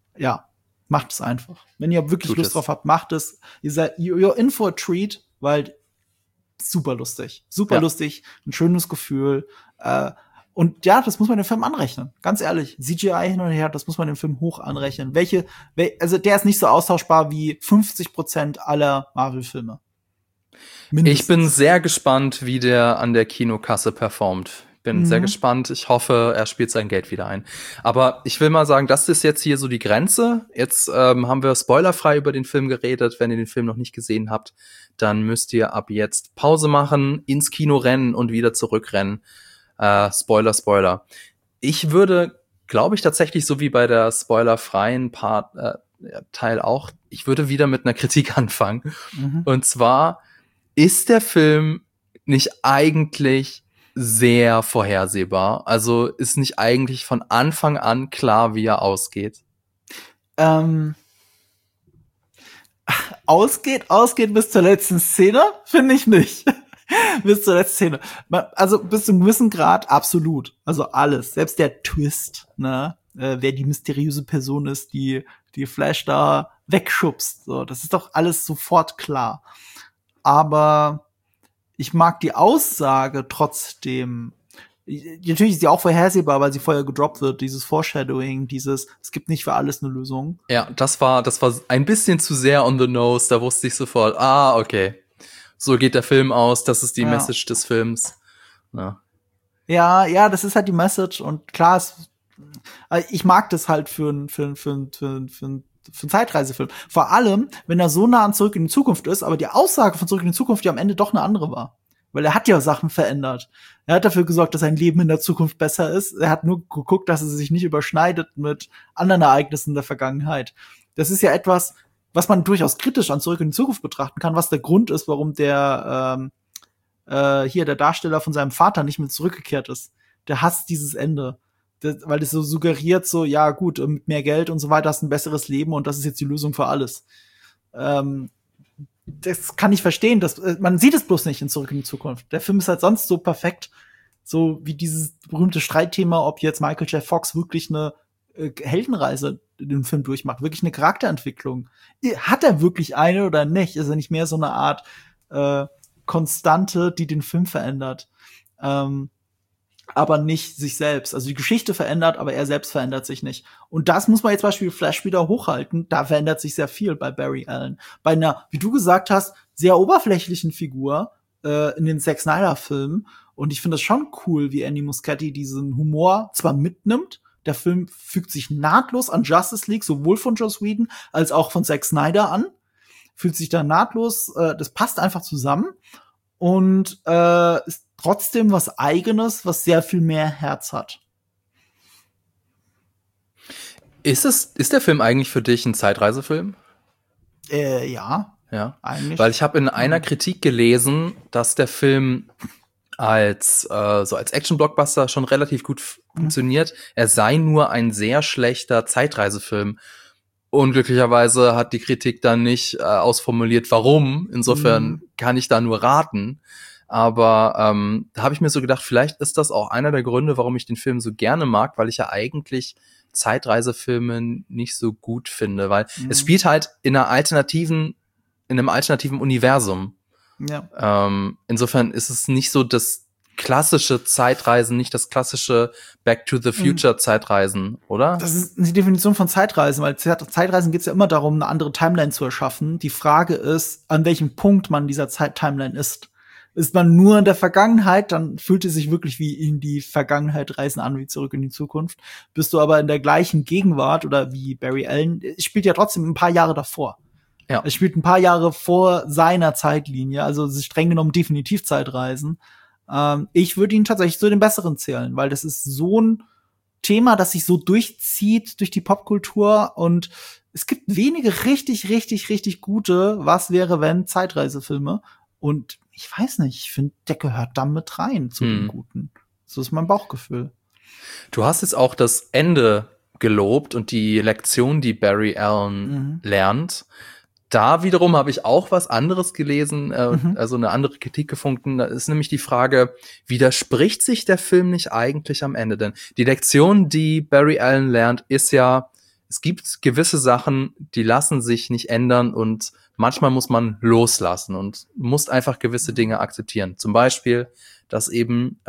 es einfach. Wenn ihr wirklich Lust drauf habt, macht es. You're in for a treat, weil super lustig. Lustig, ein schönes Gefühl. Und ja, das muss man dem Film anrechnen. Ganz ehrlich, CGI hin und her, das muss man dem Film hoch anrechnen. Also der ist nicht so austauschbar wie 50% aller Marvel-Filme. Mindestens. Ich bin sehr gespannt, wie der an der Kinokasse performt. Bin sehr gespannt. Ich hoffe, er spielt sein Geld wieder ein. Aber ich will mal sagen, das ist jetzt hier so die Grenze. Jetzt haben wir spoilerfrei über den Film geredet. Wenn ihr den Film noch nicht gesehen habt, dann müsst ihr ab jetzt Pause machen, ins Kino rennen und wieder zurückrennen. Spoiler. Ich würde, glaube ich, tatsächlich so wie bei der spoilerfreien Teil auch, ich würde wieder mit einer Kritik anfangen. Und zwar ist der Film nicht eigentlich sehr vorhersehbar? Also ist nicht eigentlich von Anfang an klar, wie er ausgeht? Ausgeht bis zur letzten Szene? Finde ich nicht. Bis zur letzten Szene. Also bis zu einem gewissen Grad absolut. Also alles. Selbst der Twist, ne? Wer die mysteriöse Person ist, die Flash da wegschubst. So, das ist doch alles sofort klar. Aber ich mag die Aussage trotzdem. Natürlich ist sie auch vorhersehbar, weil sie vorher gedroppt wird, dieses Foreshadowing, es gibt nicht für alles eine Lösung. Ja, das war ein bisschen zu sehr on the nose, da wusste ich sofort, okay, so geht der Film aus, das ist die Message des Films. Ja, das ist halt die Message und klar, ich mag das halt für einen Zeitreisefilm. Vor allem, wenn er so nah an Zurück in die Zukunft ist, aber die Aussage von Zurück in die Zukunft ja am Ende doch eine andere war. Weil er hat ja Sachen verändert. Er hat dafür gesorgt, dass sein Leben in der Zukunft besser ist. Er hat nur geguckt, dass es sich nicht überschneidet mit anderen Ereignissen der Vergangenheit. Das ist ja etwas, was man durchaus kritisch an Zurück in die Zukunft betrachten kann, was der Grund ist, warum der Darsteller von seinem Vater nicht mehr zurückgekehrt ist. Der hasst dieses Ende. Weil das so suggeriert, so, ja gut, mit mehr Geld und so weiter hast du ein besseres Leben und das ist jetzt die Lösung für alles. Das kann ich verstehen. Man sieht es bloß nicht in Zurück in die Zukunft. Der Film ist halt sonst so perfekt, so wie dieses berühmte Streitthema, ob jetzt Michael J. Fox wirklich eine Heldenreise in dem Film durchmacht, wirklich eine Charakterentwicklung. Hat er wirklich eine oder nicht? Ist er nicht mehr so eine Art Konstante, die den Film verändert? Aber nicht sich selbst. Also die Geschichte verändert, aber er selbst verändert sich nicht. Und das muss man jetzt zum Beispiel Flash wieder hochhalten. Da verändert sich sehr viel bei Barry Allen. Bei einer, wie du gesagt hast, sehr oberflächlichen Figur in den Zack Snyder-Filmen. Und ich finde das schon cool, wie Andy Muschietti diesen Humor zwar mitnimmt, der Film fügt sich nahtlos an Justice League, sowohl von Joss Whedon als auch von Zack Snyder an. Fühlt sich da nahtlos, das passt einfach zusammen. Und ist trotzdem was Eigenes, was sehr viel mehr Herz hat. Ist der Film eigentlich für dich ein Zeitreisefilm? Ja. Ja, eigentlich. weil ich habe in einer Kritik gelesen, dass der Film als Action-Blockbuster schon relativ gut funktioniert. Er sei nur ein sehr schlechter Zeitreisefilm. Unglücklicherweise hat die Kritik dann nicht ausformuliert, warum. Insofern kann ich da nur raten. Aber da habe ich mir so gedacht, vielleicht ist das auch einer der Gründe, warum ich den Film so gerne mag, weil ich ja eigentlich Zeitreisefilme nicht so gut finde, weil es spielt halt in einem alternativen Universum. Ja. Insofern ist es nicht so das klassische Zeitreisen, nicht das klassische Back to the Future Zeitreisen, oder? Das ist die Definition von Zeitreisen, weil Zeitreisen geht es ja immer darum, eine andere Timeline zu erschaffen. Die Frage ist, an welchem Punkt man dieser Timeline ist. Ist man nur in der Vergangenheit, dann fühlt es sich wirklich wie in die Vergangenheit reisen an, wie zurück in die Zukunft. Bist du aber in der gleichen Gegenwart oder wie Barry Allen, spielt ja trotzdem ein paar Jahre davor. Ja. Es spielt ein paar Jahre vor seiner Zeitlinie, also es ist streng genommen definitiv Zeitreisen. Ich würde ihn tatsächlich zu den Besseren zählen, weil das ist so ein Thema, das sich so durchzieht durch die Popkultur und es gibt wenige richtig, richtig, richtig gute Was wäre wenn Zeitreisefilme und ich weiß nicht, ich finde, der gehört da mit rein zu den Guten. So ist mein Bauchgefühl. Du hast jetzt auch das Ende gelobt und die Lektion, die Barry Allen lernt. Da wiederum habe ich auch was anderes gelesen, also eine andere Kritik gefunden. Da ist nämlich die Frage, widerspricht sich der Film nicht eigentlich am Ende? Denn die Lektion, die Barry Allen lernt, ist ja, es gibt gewisse Sachen, die lassen sich nicht ändern und manchmal muss man loslassen und muss einfach gewisse Dinge akzeptieren. Zum Beispiel, dass eben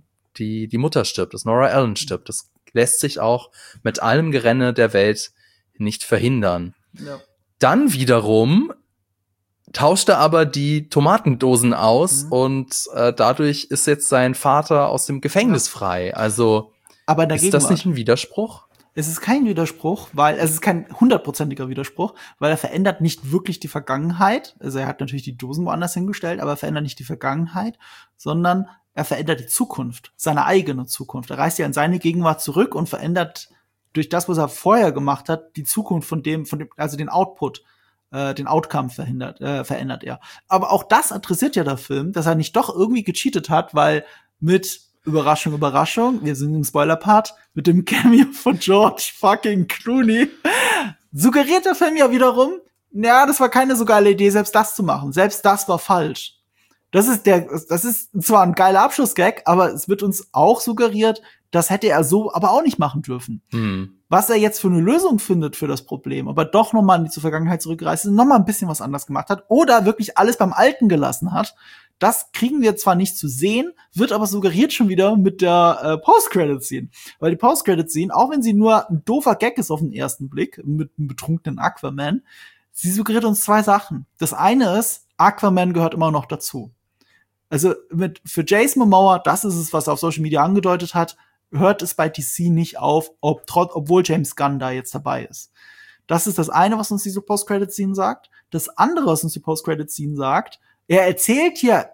die Mutter stirbt, dass Nora Allen stirbt. Das lässt sich auch mit allem Gerenne der Welt nicht verhindern. Ja. Dann wiederum tauscht er aber die Tomatendosen aus und dadurch ist jetzt sein Vater aus dem Gefängnis frei. Also aber ist das nicht ein Widerspruch? Es ist kein Widerspruch, weil es ist kein 100%iger Widerspruch, weil er verändert nicht wirklich die Vergangenheit. Also er hat natürlich die Dosen woanders hingestellt, aber er verändert nicht die Vergangenheit, sondern er verändert die Zukunft, seine eigene Zukunft. Er reist ja in seine Gegenwart zurück und verändert durch das, was er vorher gemacht hat, die Zukunft von dem, also den Output, den Outcome verändert er. Aber auch das adressiert ja der Film, dass er nicht doch irgendwie gecheatet hat, weil mit Überraschung, Überraschung, wir sind im Spoiler-Part, mit dem Cameo von George fucking Clooney, suggeriert der Film ja wiederum, ja, das war keine so geile Idee, selbst das zu machen. Selbst das war falsch. Das ist zwar ein geiler Abschlussgag, aber es wird uns auch suggeriert, das hätte er so aber auch nicht machen dürfen. Was er jetzt für eine Lösung findet für das Problem, aber doch noch mal in die Vergangenheit zurückgereist ist, noch mal ein bisschen was anders gemacht hat oder wirklich alles beim Alten gelassen hat, das kriegen wir zwar nicht zu sehen, wird aber suggeriert schon wieder mit der Post-Credit-Scene. Weil die Post-Credit-Scene, auch wenn sie nur ein doofer Gag ist auf den ersten Blick, mit einem betrunkenen Aquaman, sie suggeriert uns zwei Sachen. Das eine ist, Aquaman gehört immer noch dazu. Also für Jason Momoa, das ist es, was er auf Social Media angedeutet hat, hört es bei DC nicht auf, obwohl James Gunn da jetzt dabei ist. Das ist das eine, was uns diese Post-Credit-Scene sagt. Das andere, was uns die Post-Credit-Scene sagt, er erzählt hier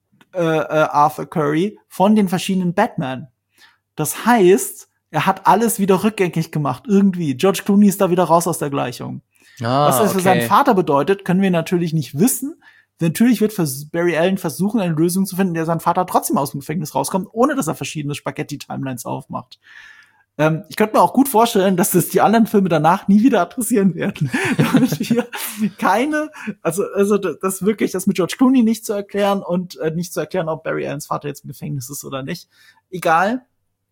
Arthur Curry von den verschiedenen Batman. Das heißt, er hat alles wieder rückgängig gemacht, irgendwie. George Clooney ist da wieder raus aus der Gleichung. Was das für seinen Vater bedeutet, können wir natürlich nicht wissen. Natürlich wird Barry Allen versuchen, eine Lösung zu finden, der sein Vater trotzdem aus dem Gefängnis rauskommt, ohne dass er verschiedene Spaghetti-Timelines aufmacht. Ich könnte mir auch gut vorstellen, dass das die anderen Filme danach nie wieder adressieren werden. Damit wir keine, also das wirklich, das mit George Clooney nicht zu erklären und nicht zu erklären, ob Barry Allens Vater jetzt im Gefängnis ist oder nicht. Egal.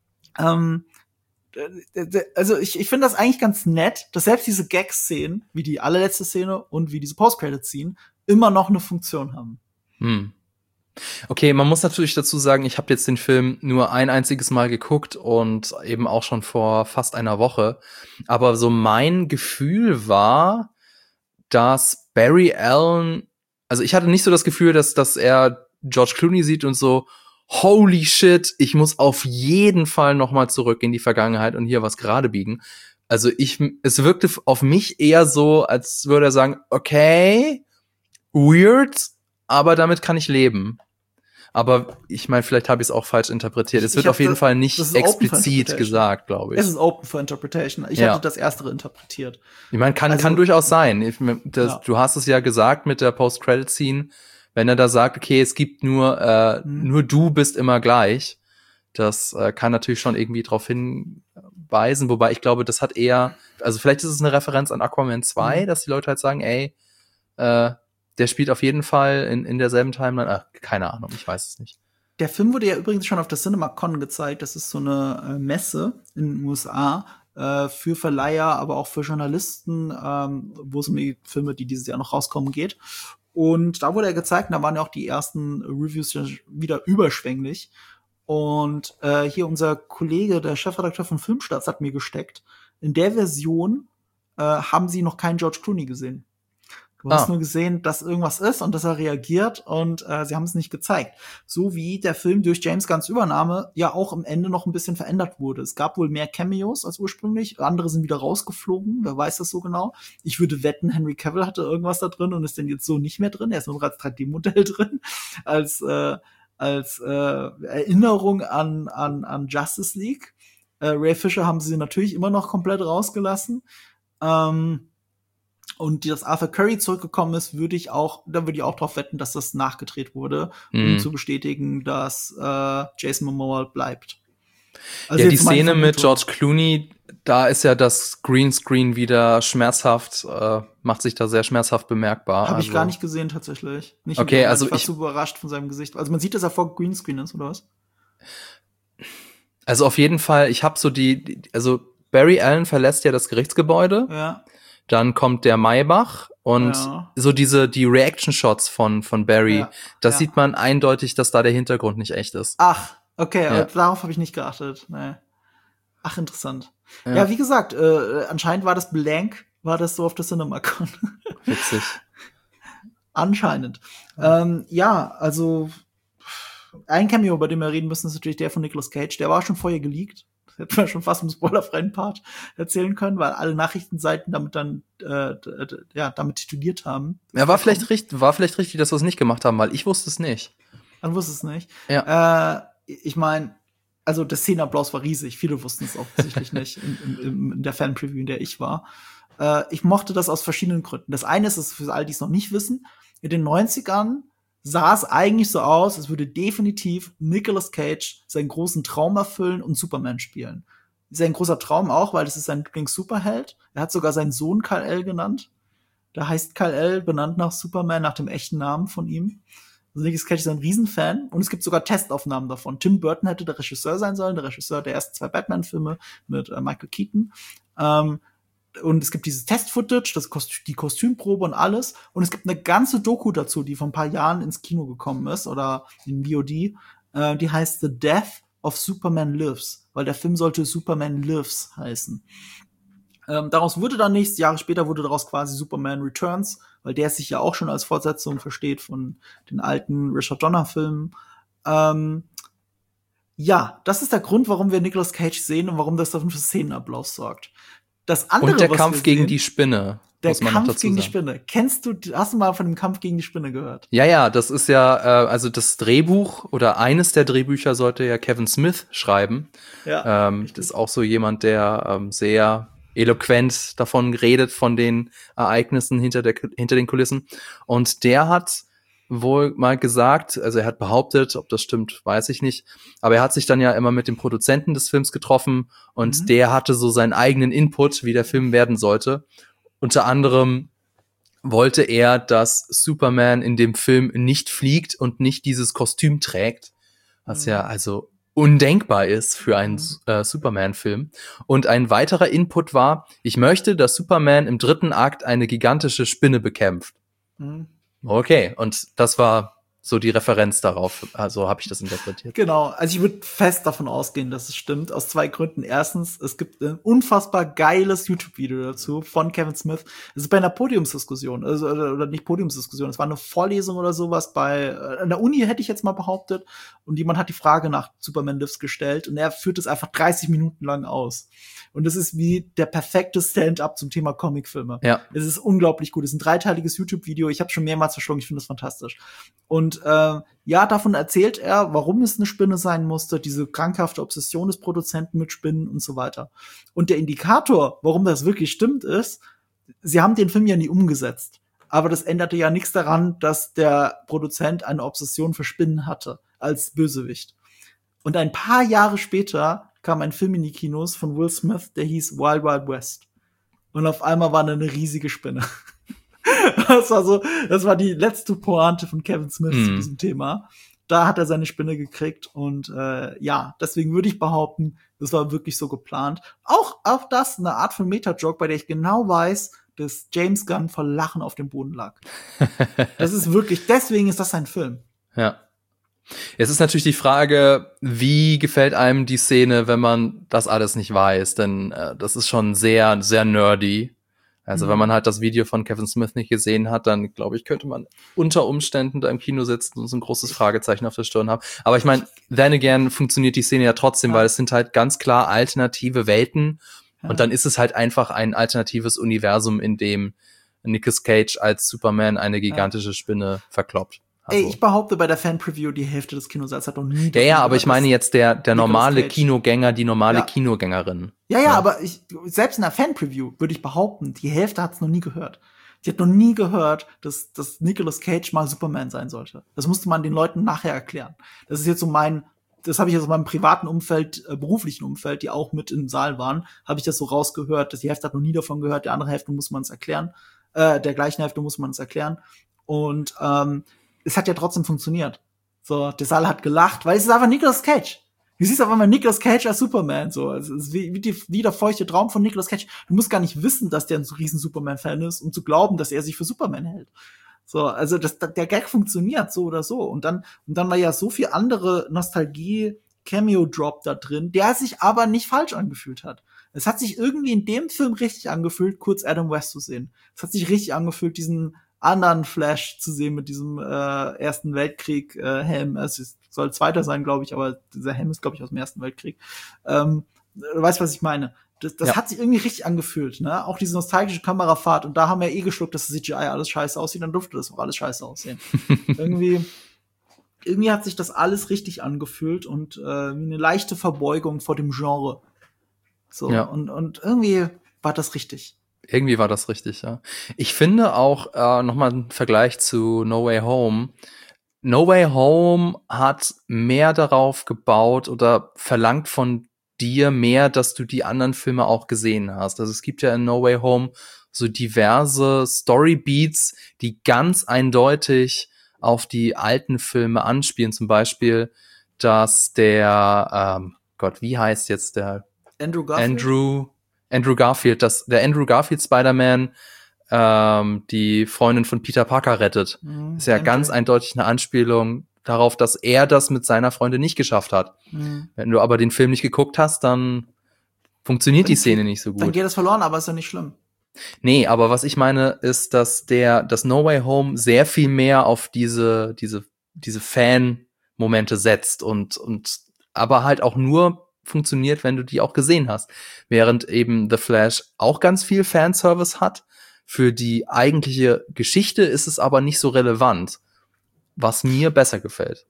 Also ich finde das eigentlich ganz nett, dass selbst diese Gag-Szenen, wie die allerletzte Szene und wie diese Post-Credit-Scene, immer noch eine Funktion haben. Okay, man muss natürlich dazu sagen, ich habe jetzt den Film nur ein einziges Mal geguckt und eben auch schon vor fast einer Woche. Aber so mein Gefühl war, dass Barry Allen, also ich hatte nicht so das Gefühl, dass er George Clooney sieht und so, holy shit, ich muss auf jeden Fall noch mal zurück in die Vergangenheit und hier was gerade biegen. Also es wirkte auf mich eher so, als würde er sagen, okay, weird, aber damit kann ich leben. Aber ich meine, vielleicht habe ich es auch falsch interpretiert. Es wird auf jeden Fall nicht explizit gesagt, glaube ich. Es ist open for interpretation. Ich hatte das Erstere interpretiert. Ich meine, kann durchaus sein. Du hast es ja gesagt mit der Post-Credit-Scene, wenn er da sagt, okay, es gibt nur du bist immer gleich. Das kann natürlich schon irgendwie drauf hinweisen, wobei ich glaube, das hat eher, also vielleicht ist es eine Referenz an Aquaman 2, dass die Leute halt sagen, ey, der spielt auf jeden Fall in derselben Timeline. Keine Ahnung, ich weiß es nicht. Der Film wurde ja übrigens schon auf der CinemaCon gezeigt. Das ist so eine Messe in den USA für Verleiher, aber auch für Journalisten, wo es um die Filme, die dieses Jahr noch rauskommen, geht. Und da wurde er gezeigt, und da waren ja auch die ersten Reviews wieder überschwänglich. Und hier unser Kollege, der Chefredakteur von Filmstarts, hat mir gesteckt, in der Version haben sie noch keinen George Clooney gesehen. Du hast nur gesehen, dass irgendwas ist und dass er reagiert und sie haben es nicht gezeigt. So wie der Film durch James Gunns Übernahme ja auch am Ende noch ein bisschen verändert wurde. Es gab wohl mehr Cameos als ursprünglich, andere sind wieder rausgeflogen, wer weiß das so genau. Ich würde wetten, Henry Cavill hatte irgendwas da drin und ist denn jetzt so nicht mehr drin. Er ist nur als 3D-Modell drin, als Erinnerung an Justice League. Ray Fisher haben sie natürlich immer noch komplett rausgelassen. Und dass Arthur Curry zurückgekommen ist, würde ich auch drauf wetten, dass das nachgedreht wurde, um zu bestätigen, dass Jason Momoa bleibt. Also ja, die Szene mit George Clooney, da ist ja das Greenscreen wieder schmerzhaft, macht sich da sehr schmerzhaft bemerkbar. Habe ich gar nicht gesehen, tatsächlich. Nicht okay, also ich war so überrascht von seinem Gesicht. Also man sieht, dass er vor Greenscreen ist, oder was? Also auf jeden Fall, ich habe so also Barry Allen verlässt ja das Gerichtsgebäude. Ja. Dann kommt der Maybach und so die Reaction-Shots von Barry, das sieht man eindeutig, dass da der Hintergrund nicht echt ist. Ach, okay, darauf habe ich nicht geachtet. Nee. Ach, interessant. Ja, wie gesagt, anscheinend war das blank, war das so auf der CinemaCon. Witzig. Anscheinend. Also ein Cameo, bei dem wir reden müssen, ist natürlich der von Nicolas Cage. Der war schon vorher geleakt. Das hätten wir schon fast im spoilerfreien Part erzählen können, weil alle Nachrichtenseiten damit dann damit tituliert haben. Ja, war vielleicht richtig, dass wir es nicht gemacht haben, weil ich wusste es nicht. Man wusste es nicht. Ja. Ich meine, also der Szenenapplaus war riesig. Viele wussten es offensichtlich nicht in der Fan-Preview, in der ich war. Ich mochte das aus verschiedenen Gründen. Das eine ist für alle, die es noch nicht wissen, in den 90ern sah es eigentlich so aus, als würde definitiv Nicolas Cage seinen großen Traum erfüllen und Superman spielen. Sein großer Traum auch, weil das ist sein Lieblings-Superheld. Er hat sogar seinen Sohn Kal-El genannt. Da heißt Kal-El, benannt nach Superman, nach dem echten Namen von ihm. Also Nicolas Cage ist ein Riesenfan und es gibt sogar Testaufnahmen davon. Tim Burton hätte der Regisseur sein sollen, der Regisseur der ersten 2 Batman-Filme mit Michael Keaton. Und es gibt dieses Test-Footage, die Kostümprobe und alles. Und es gibt eine ganze Doku dazu, die vor ein paar Jahren ins Kino gekommen ist oder in VOD. Die heißt The Death of Superman Lives, weil der Film sollte Superman Lives heißen. Daraus wurde dann nichts. Jahre später wurde daraus quasi Superman Returns, weil der sich ja auch schon als Fortsetzung versteht von den alten Richard Donner-Filmen. Ja, das ist der Grund, warum wir Nicolas Cage sehen und warum das dafür für Szenenapplaus sorgt. Das andere, und der Kampf gegen die Spinne. Der Kampf gegen die Spinne. Hast du mal von dem Kampf gegen die Spinne gehört? Ja, das ist ja, also das Drehbuch oder eines der Drehbücher sollte ja Kevin Smith schreiben. Ja. Das ist auch so jemand, der sehr eloquent davon redet, von den Ereignissen hinter den Kulissen. Und der hat wohl mal gesagt, also er hat behauptet, ob das stimmt, weiß ich nicht, aber er hat sich dann ja immer mit dem Produzenten des Films getroffen und der hatte so seinen eigenen Input, wie der Film werden sollte. Unter anderem wollte er, dass Superman in dem Film nicht fliegt und nicht dieses Kostüm trägt, was ja also undenkbar ist für einen Superman-Film. Und ein weiterer Input war, ich möchte, dass Superman im 3. Akt eine gigantische Spinne bekämpft. Okay, und das war so die Referenz darauf. Also habe ich das interpretiert. Genau, also ich würde fest davon ausgehen, dass es stimmt, aus 2 Gründen. Erstens, es gibt ein unfassbar geiles YouTube-Video dazu von Kevin Smith. Es ist bei einer Podiumsdiskussion, also, oder nicht Podiumsdiskussion, es war eine Vorlesung oder sowas bei an der Uni, hätte ich jetzt mal behauptet. Und jemand hat die Frage nach Superman Lives gestellt und er führt es einfach 30 Minuten lang aus. Und es ist wie der perfekte Stand-up zum Thema Comicfilme. Ja. Es ist unglaublich gut. Es ist ein 3-teiliges YouTube-Video. Ich habe schon mehrmals verschlungen. Ich finde das fantastisch. Und ja, davon erzählt er, warum es eine Spinne sein musste, diese krankhafte Obsession des Produzenten mit Spinnen und so weiter. Und der Indikator, warum das wirklich stimmt, ist, sie haben den Film ja nie umgesetzt. Aber das änderte ja nichts daran, dass der Produzent eine Obsession für Spinnen hatte als Bösewicht. Und ein paar Jahre später kam ein Film in die Kinos von Will Smith, der hieß Wild Wild West. Und auf einmal war da eine riesige Spinne. Das war die letzte Pointe von Kevin Smith zu diesem Thema. Da hat er seine Spinne gekriegt und ja, deswegen würde ich behaupten, das war wirklich so geplant. Auch das eine Art von Meta-Joke, bei der ich genau weiß, dass James Gunn vor Lachen auf dem Boden lag. Das ist wirklich, deswegen ist das ein Film. Ja. Es ist natürlich die Frage, wie gefällt einem die Szene, wenn man das alles nicht weiß, denn das ist schon sehr, sehr nerdy. Also wenn man halt das Video von Kevin Smith nicht gesehen hat, dann glaube ich, könnte man unter Umständen da im Kino sitzen und so ein großes Fragezeichen auf der Stirn haben. Aber ich meine, then again funktioniert die Szene ja trotzdem, weil es sind halt ganz klar alternative Welten und dann ist es halt einfach ein alternatives Universum, in dem Nicolas Cage als Superman eine gigantische Spinne verkloppt. Also. Ey, ich behaupte bei der Fan-Preview, die Hälfte des Kinosaals hat noch nie. Ja, aber ich meine jetzt der normale Kinogänger, die normale Kinogängerin. Ja, aber selbst in der Fan-Preview würde ich behaupten, die Hälfte hat es noch nie gehört. Die hat noch nie gehört, dass Nicolas Cage mal Superman sein sollte. Das musste man den Leuten nachher erklären. Das ist jetzt so das habe ich jetzt aus meinem privaten Umfeld, beruflichen Umfeld, die auch mit im Saal waren, habe ich das so rausgehört, dass die Hälfte hat noch nie davon gehört, der andere Hälfte muss man es erklären, der gleichen Hälfte muss man es erklären. Und es hat ja trotzdem funktioniert. So, der Saal hat gelacht, weil es ist einfach Nicolas Cage. Du siehst auf einmal Nicolas Cage als Superman, so. Es ist wie der feuchte Traum von Nicolas Cage. Du musst gar nicht wissen, dass der ein riesen Superman-Fan ist, um zu glauben, dass er sich für Superman hält. So, also der Gag funktioniert so oder so. Und dann war ja so viel andere Nostalgie-Cameo-Drop da drin, der sich aber nicht falsch angefühlt hat. Es hat sich irgendwie in dem Film richtig angefühlt, kurz Adam West zu sehen. Es hat sich richtig angefühlt, diesen anderen Flash zu sehen mit diesem Ersten Weltkrieg Helm. Es soll zweiter sein, glaube ich, aber dieser Helm ist, glaube ich, aus dem Ersten Weltkrieg. Du weißt, was ich meine. Das hat sich irgendwie richtig angefühlt, ne? Auch diese nostalgische Kamerafahrt. Und da haben wir geschluckt, dass das CGI alles scheiße aussieht. Dann durfte das auch alles scheiße aussehen. irgendwie hat sich das alles richtig angefühlt und wie eine leichte Verbeugung vor dem Genre. So, ja. Und irgendwie war das richtig. Irgendwie war das richtig, ja. Ich finde auch, nochmal ein Vergleich zu No Way Home. No Way Home hat mehr darauf gebaut oder verlangt von dir mehr, dass du die anderen Filme auch gesehen hast. Also es gibt ja in No Way Home so diverse Storybeats, die ganz eindeutig auf die alten Filme anspielen. Zum Beispiel, dass der, wie heißt jetzt der? Andrew Garfield? Andrew Garfield, der Andrew Garfield Spider-Man die Freundin von Peter Parker rettet. Ist ja ganz eindeutig eine Anspielung darauf, dass er das mit seiner Freundin nicht geschafft hat. Wenn du aber den Film nicht geguckt hast, dann funktioniert die Szene nicht so gut. Dann geht das verloren, aber ist ja nicht schlimm. Nee, aber was ich meine, ist, dass das No Way Home sehr viel mehr auf diese Fan-Momente setzt und aber halt auch nur funktioniert, wenn du die auch gesehen hast. Während eben The Flash auch ganz viel Fanservice hat. Für die eigentliche Geschichte ist es aber nicht so relevant, was mir besser gefällt.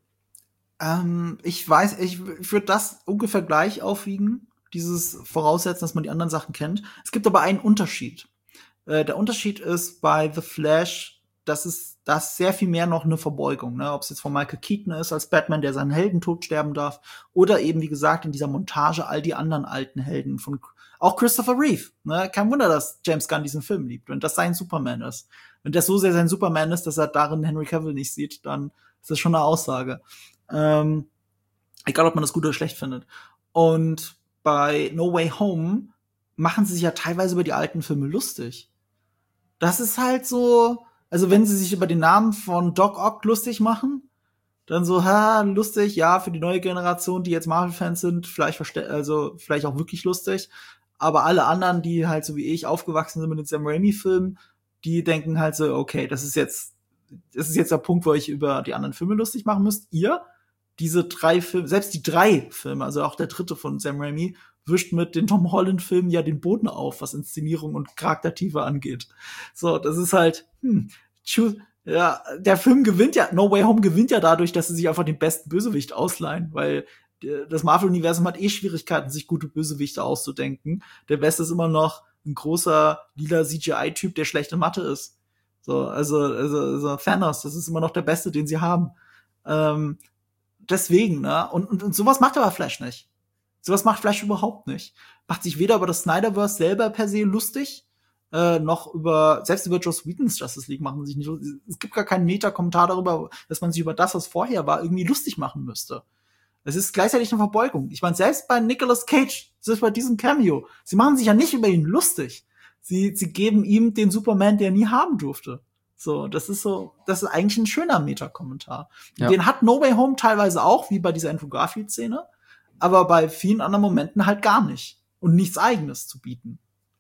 Ich würde das ungefähr gleich aufwiegen, dieses Voraussetzen, dass man die anderen Sachen kennt. Es gibt aber einen Unterschied. Der Unterschied ist bei The Flash, das ist sehr viel mehr noch eine Verbeugung, ne? Ob es jetzt von Michael Keaton ist als Batman, der seinen Heldentod sterben darf, oder eben, wie gesagt, in dieser Montage all die anderen alten Helden von auch Christopher Reeve, ne? Kein Wunder, dass James Gunn diesen Film liebt und das sein Superman ist. Wenn das so sehr sein Superman ist, dass er darin Henry Cavill nicht sieht, dann ist das schon eine Aussage. Egal, ob man das gut oder schlecht findet. Und bei No Way Home machen sie sich ja teilweise über die alten Filme lustig. Das ist halt so, also wenn sie sich über den Namen von Doc Ock lustig machen, Dann so, lustig, ja, für die neue Generation, die jetzt Marvel-Fans sind, vielleicht vielleicht auch wirklich lustig. Aber alle anderen, die halt so wie ich aufgewachsen sind mit den Sam Raimi-Filmen, die denken halt so, okay, das ist jetzt der Punkt, wo ich über die anderen Filme lustig machen müsst. Ihr, diese 3 Filme, selbst die 3 Filme, also auch der dritte von Sam Raimi, wischt mit den Tom Holland-Filmen ja den Boden auf, was Inszenierung und Charaktertiefe angeht. So, das ist halt, ja, der Film gewinnt ja, No Way Home gewinnt ja dadurch, dass sie sich einfach den besten Bösewicht ausleihen, weil das Marvel-Universum hat Schwierigkeiten, sich gute Bösewichte auszudenken. Der Beste ist immer noch ein großer, lila CGI-Typ, der schlechte Mathe ist. Also Thanos, das ist immer noch der Beste, den sie haben. Deswegen, ne? Und sowas macht aber Flash nicht. Sowas macht Flash überhaupt nicht. Macht sich weder über das Snyderverse selber per se lustig, noch selbst über Joss Whedons Justice League machen sie sich nicht lustig. Es gibt gar keinen Meta-Kommentar darüber, dass man sich über das, was vorher war, irgendwie lustig machen müsste. Es ist gleichzeitig eine Verbeugung. Ich meine, selbst bei Nicolas Cage, selbst bei diesem Cameo, sie machen sich ja nicht über ihn lustig. Sie geben ihm den Superman, der er nie haben durfte. So, das ist eigentlich ein schöner Meta-Kommentar. Ja. Den hat No Way Home teilweise auch, wie bei dieser Andrew Garfield-Szene, aber bei vielen anderen Momenten halt gar nicht. Und nichts Eigenes zu bieten.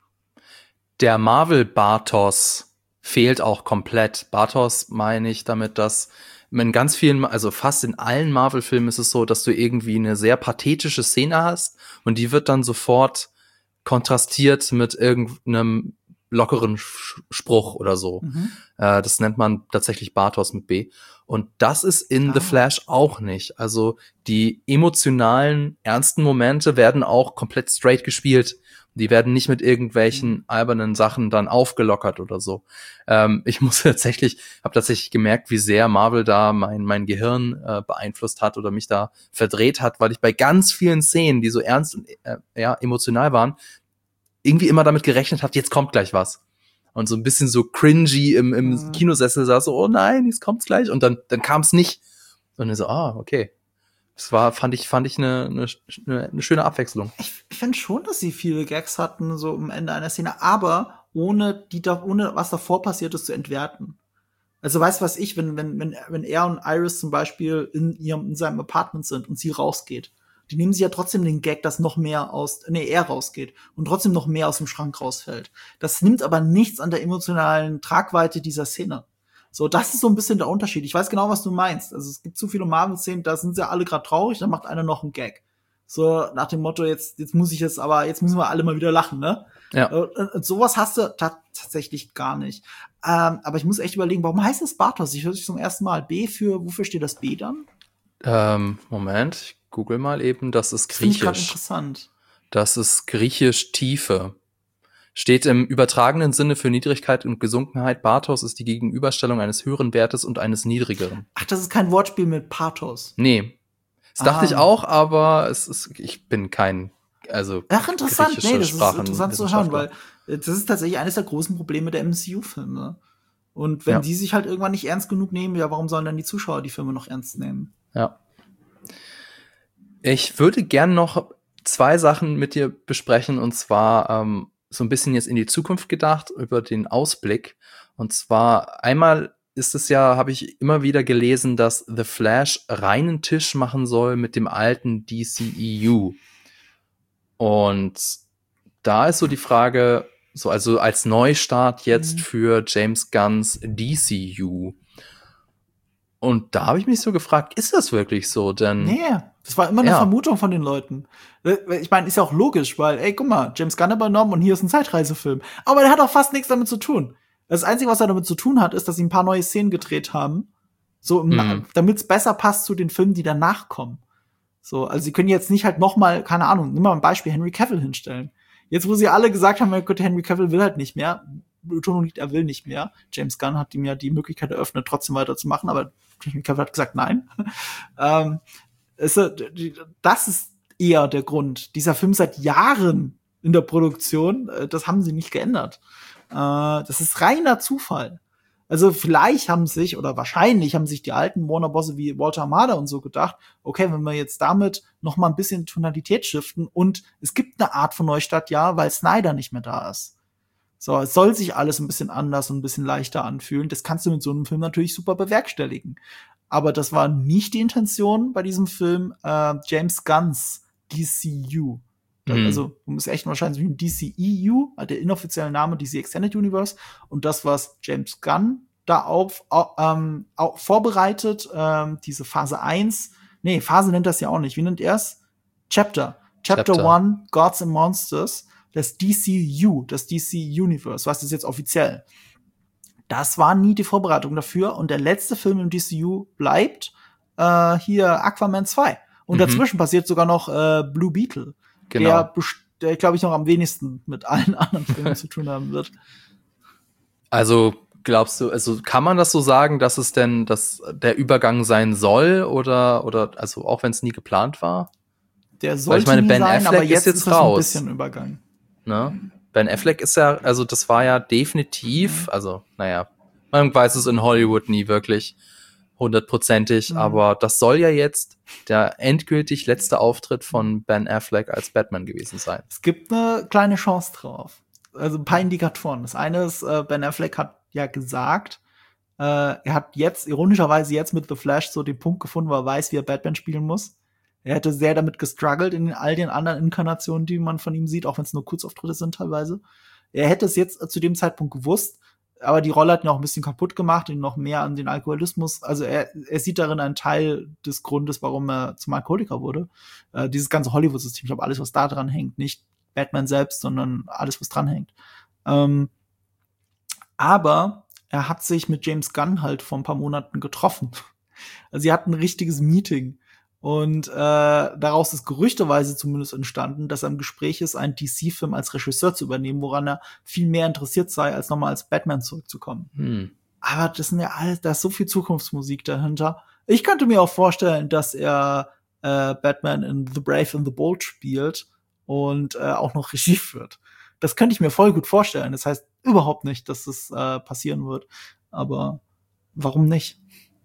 Der Marvel-Bathos fehlt auch komplett. Bathos meine ich damit, dass in ganz vielen, also fast in allen Marvel-Filmen ist es so, dass du irgendwie eine sehr pathetische Szene hast und die wird dann sofort kontrastiert mit irgendeinem lockeren Spruch oder so. Das nennt man tatsächlich Bathos mit B. Und das ist in The Flash auch nicht. Also die emotionalen, ernsten Momente werden auch komplett straight gespielt. Die werden nicht mit irgendwelchen albernen Sachen dann aufgelockert oder so. Ich habe tatsächlich gemerkt, wie sehr Marvel da mein Gehirn beeinflusst hat oder mich da verdreht hat, weil ich bei ganz vielen Szenen, die so ernst und emotional waren, irgendwie immer damit gerechnet habe, jetzt kommt gleich was. Und so ein bisschen so cringy im Kinosessel saß so, oh nein, jetzt kommt's gleich. Und dann kam es nicht. Und dann so, okay. Das fand ich eine schöne Abwechslung. Ich finde schon, dass sie viele Gags hatten, so am Ende einer Szene, aber ohne was davor passiert ist, zu entwerten. Also weißt du, wenn er und Iris zum Beispiel in seinem Apartment sind und sie rausgeht, die nehmen sie ja trotzdem den Gag, dass noch mehr er rausgeht und trotzdem noch mehr aus dem Schrank rausfällt. Das nimmt aber nichts an der emotionalen Tragweite dieser Szene. So, das ist so ein bisschen der Unterschied. Ich weiß genau, was du meinst. Also es gibt zu viele Marvel-Szenen, da sind sie alle gerade traurig, dann macht einer noch einen Gag. So nach dem Motto, jetzt müssen wir alle mal wieder lachen, ne? Ja. Und sowas hast du tatsächlich gar nicht. Aber ich muss echt überlegen, warum heißt es Bathos? Ich höre es zum ersten Mal. Wofür steht das B dann? Moment, ich google mal eben, das ist griechisch. Das finde ich interessant. Das ist griechisch Tiefe. Steht im übertragenen Sinne für Niedrigkeit und Gesunkenheit. Bathos ist die Gegenüberstellung eines höheren Wertes und eines niedrigeren. Ach, das ist kein Wortspiel mit Pathos. Nee. Das dachte ich auch, aber ich bin kein, interessant. Nee, das ist interessant zu hören, weil das ist tatsächlich eines der großen Probleme der MCU-Filme. Und wenn die sich halt irgendwann nicht ernst genug nehmen, ja, warum sollen dann die Zuschauer die Filme noch ernst nehmen? Ja. Ich würde gern noch 2 Sachen mit dir besprechen, und zwar so ein bisschen jetzt in die Zukunft gedacht, über den Ausblick. Und zwar einmal habe ich immer wieder gelesen, dass The Flash reinen Tisch machen soll mit dem alten DCEU. Und da ist so die Frage, also als Neustart jetzt für James Gunns DCU. Und da habe ich mich so gefragt, ist das wirklich so? Denn nee, das war immer eine Vermutung von den Leuten. Ich meine, ist ja auch logisch, weil, guck mal, James Gunn übernommen und hier ist ein Zeitreisefilm. Aber der hat auch fast nichts damit zu tun. Das Einzige, was er damit zu tun hat, ist, dass sie ein paar neue Szenen gedreht haben, damit es besser passt zu den Filmen, die danach kommen. So, also sie können jetzt nicht halt noch mal, keine Ahnung, nimm mal ein Beispiel, Henry Cavill hinstellen. Jetzt, wo sie alle gesagt haben, Henry Cavill will halt nicht mehr, Betonung liegt, er will nicht mehr. James Gunn hat ihm ja die Möglichkeit eröffnet, trotzdem weiterzumachen, aber Henry Cavill hat gesagt, nein. Das ist eher der Grund. Dieser Film seit Jahren in der Produktion, das haben sie nicht geändert. Das ist reiner Zufall. Also wahrscheinlich haben sich die alten Warner-Bosse wie Walter Hamada und so gedacht, okay, wenn wir jetzt damit noch mal ein bisschen Tonalität shiften und es gibt eine Art von Neustart, weil Snyder nicht mehr da ist. So, es soll sich alles ein bisschen anders und ein bisschen leichter anfühlen. Das kannst du mit so einem Film natürlich super bewerkstelligen. Aber das war nicht die Intention bei diesem Film, James Gunns DCU. Also, du musst echt wahrscheinlich wie ein DCEU, der inoffizielle Name DC Extended Universe. Und das, was James Gunn da vorbereitet, diese Phase 1. Nee, Phase nennt das ja auch nicht. Wie nennt er es? Chapter 1, Gods and Monsters, das DCU, das DC Universe, was ist jetzt offiziell? Das war nie die Vorbereitung dafür. Und der letzte Film im DCU bleibt hier Aquaman 2. Und dazwischen passiert sogar noch Blue Beetle, genau. der glaube ich, noch am wenigsten mit allen anderen Filmen zu tun haben wird. Also glaubst du, also kann man das so sagen, dass es denn der Übergang sein soll oder also auch wenn es nie geplant war? Der sollte nie Ben sein, Affleck aber jetzt ist raus. ein bisschen Übergang. Ne? Ben Affleck ist ja, also das war ja definitiv, also naja, man weiß es in Hollywood nie wirklich hundertprozentig, aber das soll ja jetzt der endgültig letzte Auftritt von Ben Affleck als Batman gewesen sein. Es gibt eine kleine Chance drauf. Also ein paar Indikatoren. Das eine ist, Ben Affleck hat ja gesagt, er hat jetzt, ironischerweise jetzt mit The Flash so den Punkt gefunden, wo er weiß, wie er Batman spielen muss. Er hätte sehr damit gestruggelt in all den anderen Inkarnationen, die man von ihm sieht, auch wenn es nur Kurzauftritte sind teilweise. Er hätte es jetzt zu dem Zeitpunkt gewusst, aber die Rolle hat ihn auch ein bisschen kaputt gemacht, ihn noch mehr an den Alkoholismus. Also er sieht darin einen Teil des Grundes, warum er zum Alkoholiker wurde. Dieses ganze Hollywood-System, ich glaube, alles, was da dran hängt, nicht Batman selbst, sondern alles, was dran hängt. Aber er hat sich mit James Gunn halt vor ein paar Monaten getroffen. Also sie hatten ein richtiges Meeting. Und daraus ist gerüchteweise zumindest entstanden, dass er im Gespräch ist, einen DC-Film als Regisseur zu übernehmen, woran er viel mehr interessiert sei, als nochmal als Batman zurückzukommen. Aber das sind ja alles, da ist so viel Zukunftsmusik dahinter. Ich könnte mir auch vorstellen, dass er Batman in The Brave and the Bold spielt und auch noch Regie führt. Das könnte ich mir voll gut vorstellen. Das heißt überhaupt nicht, dass das passieren wird. Aber warum nicht?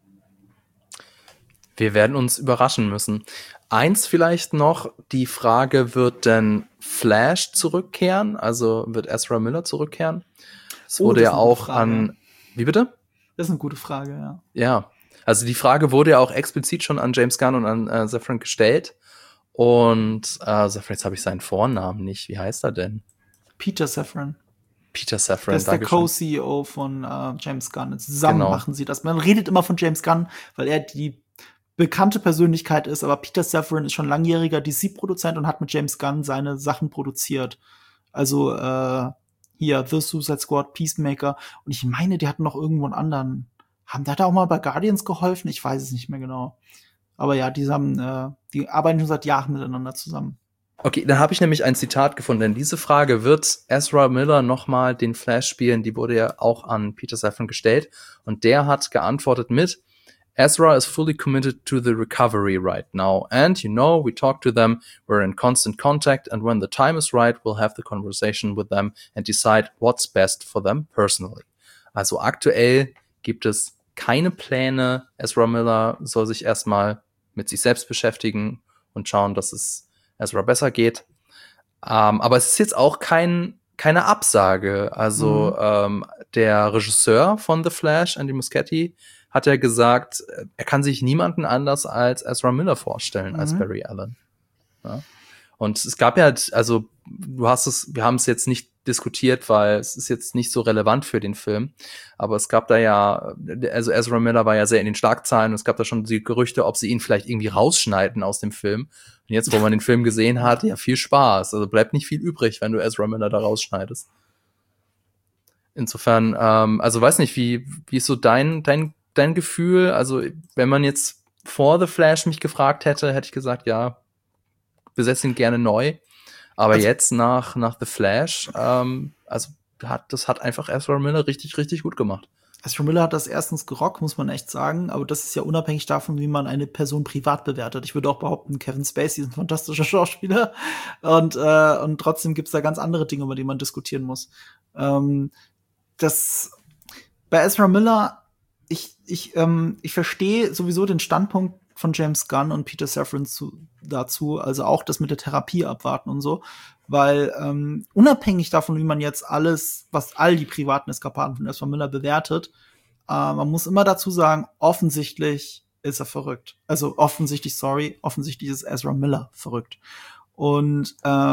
Wir werden uns überraschen müssen. Eins vielleicht noch, die Frage, wird denn Flash zurückkehren? Also wird Ezra Miller zurückkehren? Es wurde ja auch an... Wie bitte? Das ist eine gute Frage, ja. Ja, also die Frage wurde ja auch explizit schon an James Gunn und an Safran gestellt. Und Safran, jetzt habe ich seinen Vornamen nicht. Wie heißt er denn? Peter Safran. Peter Safran, das ist der Co-CEO von James Gunn. Zusammen machen sie das. Man redet immer von James Gunn, weil er die bekannte Persönlichkeit ist, aber Peter Safran ist schon langjähriger DC-Produzent und hat mit James Gunn seine Sachen produziert. Also hier The Suicide Squad, Peacemaker, und ich meine, die hatten noch irgendwo einen anderen. Hat er auch mal bei Guardians geholfen? Ich weiß es nicht mehr genau. Aber ja, die arbeiten schon seit Jahren miteinander zusammen. Okay, dann habe ich nämlich ein Zitat gefunden, denn diese Frage, wird Ezra Miller nochmal den Flash spielen, die wurde ja auch an Peter Safran gestellt und der hat geantwortet mit: Ezra is fully committed to the recovery right now. And, you know, we talk to them, we're in constant contact, and when the time is right, we'll have the conversation with them and decide what's best for them personally. Also aktuell gibt es keine Pläne. Ezra Miller soll sich erstmal mit sich selbst beschäftigen und schauen, dass es Ezra besser geht. Aber es ist jetzt auch keine Absage. Also der Regisseur von The Flash, Andy Muschietti, hat ja gesagt, er kann sich niemanden anders als Ezra Miller vorstellen als Barry Allen. Ja? Und es gab ja, also wir haben es jetzt nicht diskutiert, weil es ist jetzt nicht so relevant für den Film, aber es gab da ja, also Ezra Miller war ja sehr in den Schlagzeilen und es gab da schon die Gerüchte, ob sie ihn vielleicht irgendwie rausschneiden aus dem Film. Und jetzt, wo man den Film gesehen hat, ja, viel Spaß. Also bleibt nicht viel übrig, wenn du Ezra Miller da rausschneidest. Insofern, also weiß nicht, wie ist so dein Gefühl? Also wenn man jetzt vor The Flash mich gefragt hätte, hätte ich gesagt, ja, besetzt ihn gerne neu. Aber also, jetzt nach The Flash, also das hat einfach Ezra Miller richtig, richtig gut gemacht. Ezra Miller hat das erstens gerockt, muss man echt sagen, aber das ist ja unabhängig davon, wie man eine Person privat bewertet. Ich würde auch behaupten, Kevin Spacey ist ein fantastischer Schauspieler und trotzdem gibt's da ganz andere Dinge, über die man diskutieren muss. Das bei Ezra Miller, ich verstehe sowieso den Standpunkt von James Gunn und Peter Safran dazu, also auch das mit der Therapie abwarten und so. weil unabhängig davon, wie man jetzt all die privaten Eskapaden von Ezra Miller bewertet, man muss immer dazu sagen, offensichtlich ist er verrückt. Also offensichtlich ist Ezra Miller verrückt. Und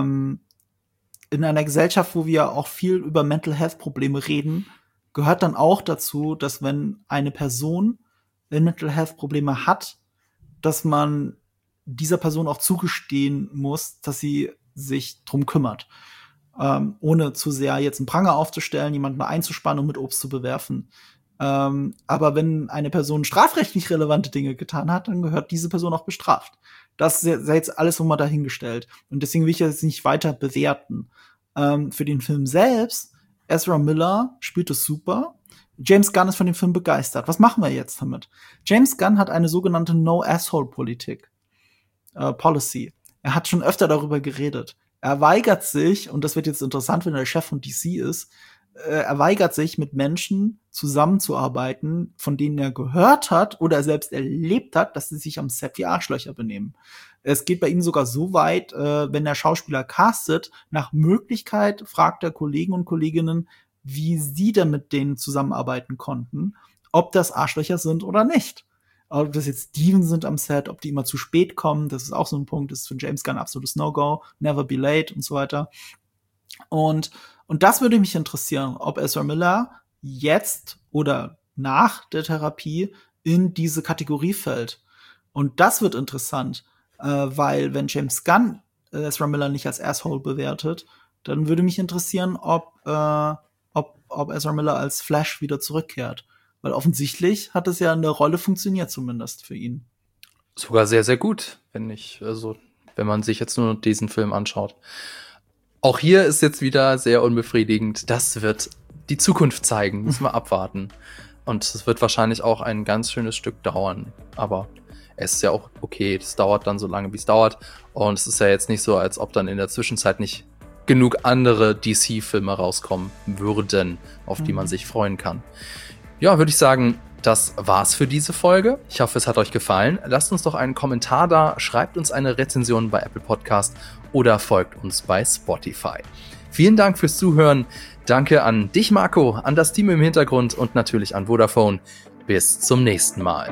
in einer Gesellschaft, wo wir auch viel über Mental Health Probleme reden, gehört dann auch dazu, dass wenn eine Person Mental Health Probleme hat, dass man dieser Person auch zugestehen muss, dass sie sich drum kümmert. Ohne zu sehr jetzt einen Pranger aufzustellen, jemanden einzuspannen und mit Obst zu bewerfen. Aber wenn eine Person strafrechtlich relevante Dinge getan hat, dann gehört diese Person auch bestraft. Das ist jetzt alles nochmal dahingestellt. Und deswegen will ich das nicht weiter bewerten. Für den Film selbst, Ezra Miller spielt es super. James Gunn ist von dem Film begeistert. Was machen wir jetzt damit? James Gunn hat eine sogenannte No-Asshole-Politik. Policy. Er hat schon öfter darüber geredet. Er weigert sich, und das wird jetzt interessant, wenn er der Chef von DC ist, er weigert sich, mit Menschen zusammenzuarbeiten, von denen er gehört hat oder er selbst erlebt hat, dass sie sich am Set wie Arschlöcher benehmen. Es geht bei ihm sogar so weit, wenn er Schauspieler castet, nach Möglichkeit fragt er Kollegen und Kolleginnen, wie sie denn mit denen zusammenarbeiten konnten, ob das Arschlöcher sind oder nicht. Ob das jetzt Steven sind am Set, ob die immer zu spät kommen, das ist auch so ein Punkt, das ist für James Gunn absolutes No-Go, never be late und so weiter. Und das würde mich interessieren, ob Ezra Miller jetzt oder nach der Therapie in diese Kategorie fällt. Und das wird interessant, weil wenn James Gunn Ezra Miller nicht als Asshole bewertet, dann würde mich interessieren, ob Ezra Miller als Flash wieder zurückkehrt. Weil offensichtlich hat es ja eine Rolle funktioniert, zumindest für ihn. Sogar sehr, sehr gut, wenn man sich jetzt nur diesen Film anschaut. Auch hier ist jetzt wieder sehr unbefriedigend. Das wird die Zukunft zeigen, müssen wir abwarten. Und es wird wahrscheinlich auch ein ganz schönes Stück dauern. Aber es ist ja auch okay, das dauert dann so lange, wie es dauert. Und es ist ja jetzt nicht so, als ob dann in der Zwischenzeit nicht genug andere DC-Filme rauskommen würden, auf die man sich freuen kann. Ja, würde ich sagen, das war's für diese Folge. Ich hoffe, es hat euch gefallen. Lasst uns doch einen Kommentar da, schreibt uns eine Rezension bei Apple Podcast oder folgt uns bei Spotify. Vielen Dank fürs Zuhören. Danke an dich, Marco, an das Team im Hintergrund und natürlich an Vodafone. Bis zum nächsten Mal.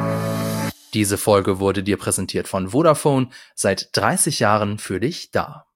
Diese Folge wurde dir präsentiert von Vodafone, seit 30 Jahren für dich da.